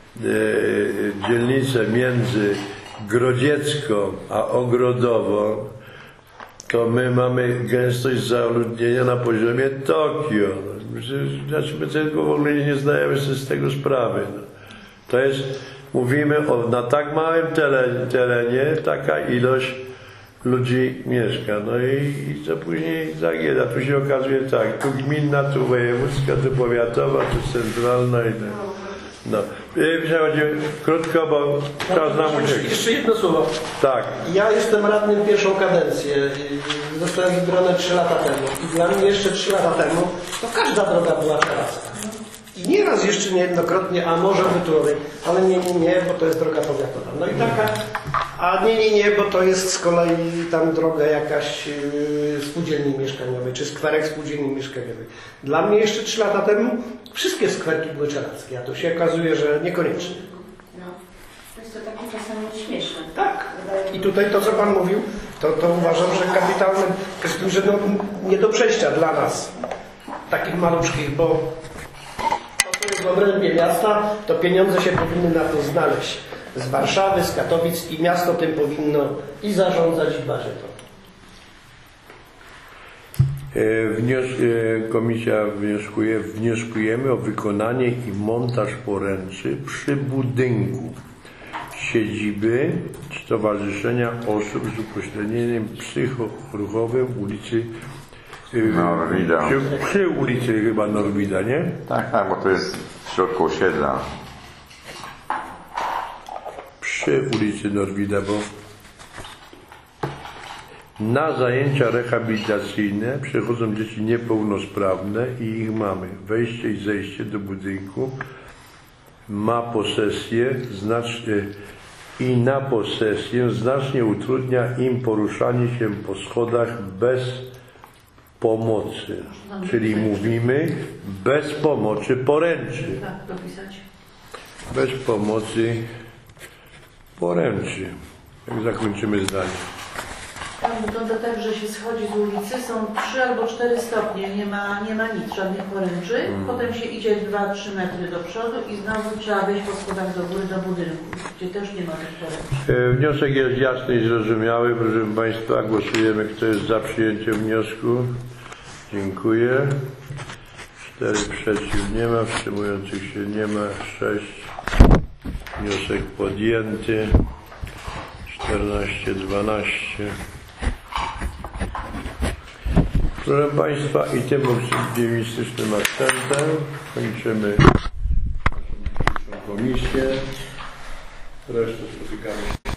dzielnicę między Grodziecką a Ogrodową, to my mamy gęstość zaludnienia na poziomie Tokio. Znaczy my tylko w ogóle nie zdajemy sobie z tego sprawy. No. To jest, mówimy o na tak małym terenie taka ilość ludzi mieszka. No i, i co później zagieda. Tu się okazuje tak, tu gminna, tu wojewódzka, tu powiatowa, tu centralna i tak. No. Przechodzimy krótko, bo czas nam uciekł. Jeszcze jedno słowo. Tak. Ja jestem radnym pierwszą kadencję. Zostałem wybrany trzy lata temu. I dla mnie jeszcze trzy lata temu to każda droga była teracka. I nieraz jeszcze niejednokrotnie, a może byturowej, ale nie, nie, nie, bo to jest droga powiatowa. No i taka, a nie, nie, nie, bo to jest z kolei tam droga jakaś yy, spółdzielni mieszkaniowej, czy skwerek spółdzielni mieszkaniowej. Dla mnie jeszcze trzy lata temu wszystkie skwerki były terackie, a to się okazuje, że niekoniecznie. No, jest to takie czasami śmieszne. Tak. I tutaj to, co Pan mówił, to, to uważam, że kapitalnym, z tym, że no, nie do przejścia dla nas, takich maluczkich, bo to jest w obrębie miasta, to pieniądze się powinny na to znaleźć. Z Warszawy, z Katowic i miasto tym powinno i zarządzać, i dbać o to. Wnios komisja wnioskuje, wnioskujemy o wykonanie i montaż poręczy przy budynku siedziby Stowarzyszenia Osób z Upośledzeniem Psychoruchowym ulicy Norwida. Przy, przy ulicy chyba Norwida, nie? Tak, tak, bo to jest w środku osiedla. Przy ulicy Norwida, bo na zajęcia rehabilitacyjne przychodzą dzieci niepełnosprawne i ich mamy. Wejście i zejście do budynku ma posesję znacznie i na posesję znacznie utrudnia im poruszanie się po schodach bez pomocy. Czyli mówimy bez pomocy poręczy. Tak, dopisać. Bez pomocy poręczy. Jak zakończymy zdanie. Tam wygląda tak, że się schodzi z ulicy, są trzy albo cztery stopnie, nie ma, nie ma nic, żadnych poręczy. Mm. Potem się idzie dwa trzy metry do przodu i znowu trzeba wejść po schodach do góry do budynku, gdzie też nie ma tych poręczy. E, Wniosek jest jasny i zrozumiały. Proszę Państwa, głosujemy. Kto jest za przyjęciem wniosku? Dziękuję. Cztery przeciw nie ma, wstrzymujących się nie ma. Sześć. Wniosek podjęty. czternaście, dwanaście. Proszę Państwa, i tym optymistycznym akcentem kończymy naszą komisję. Resztę spotykamy się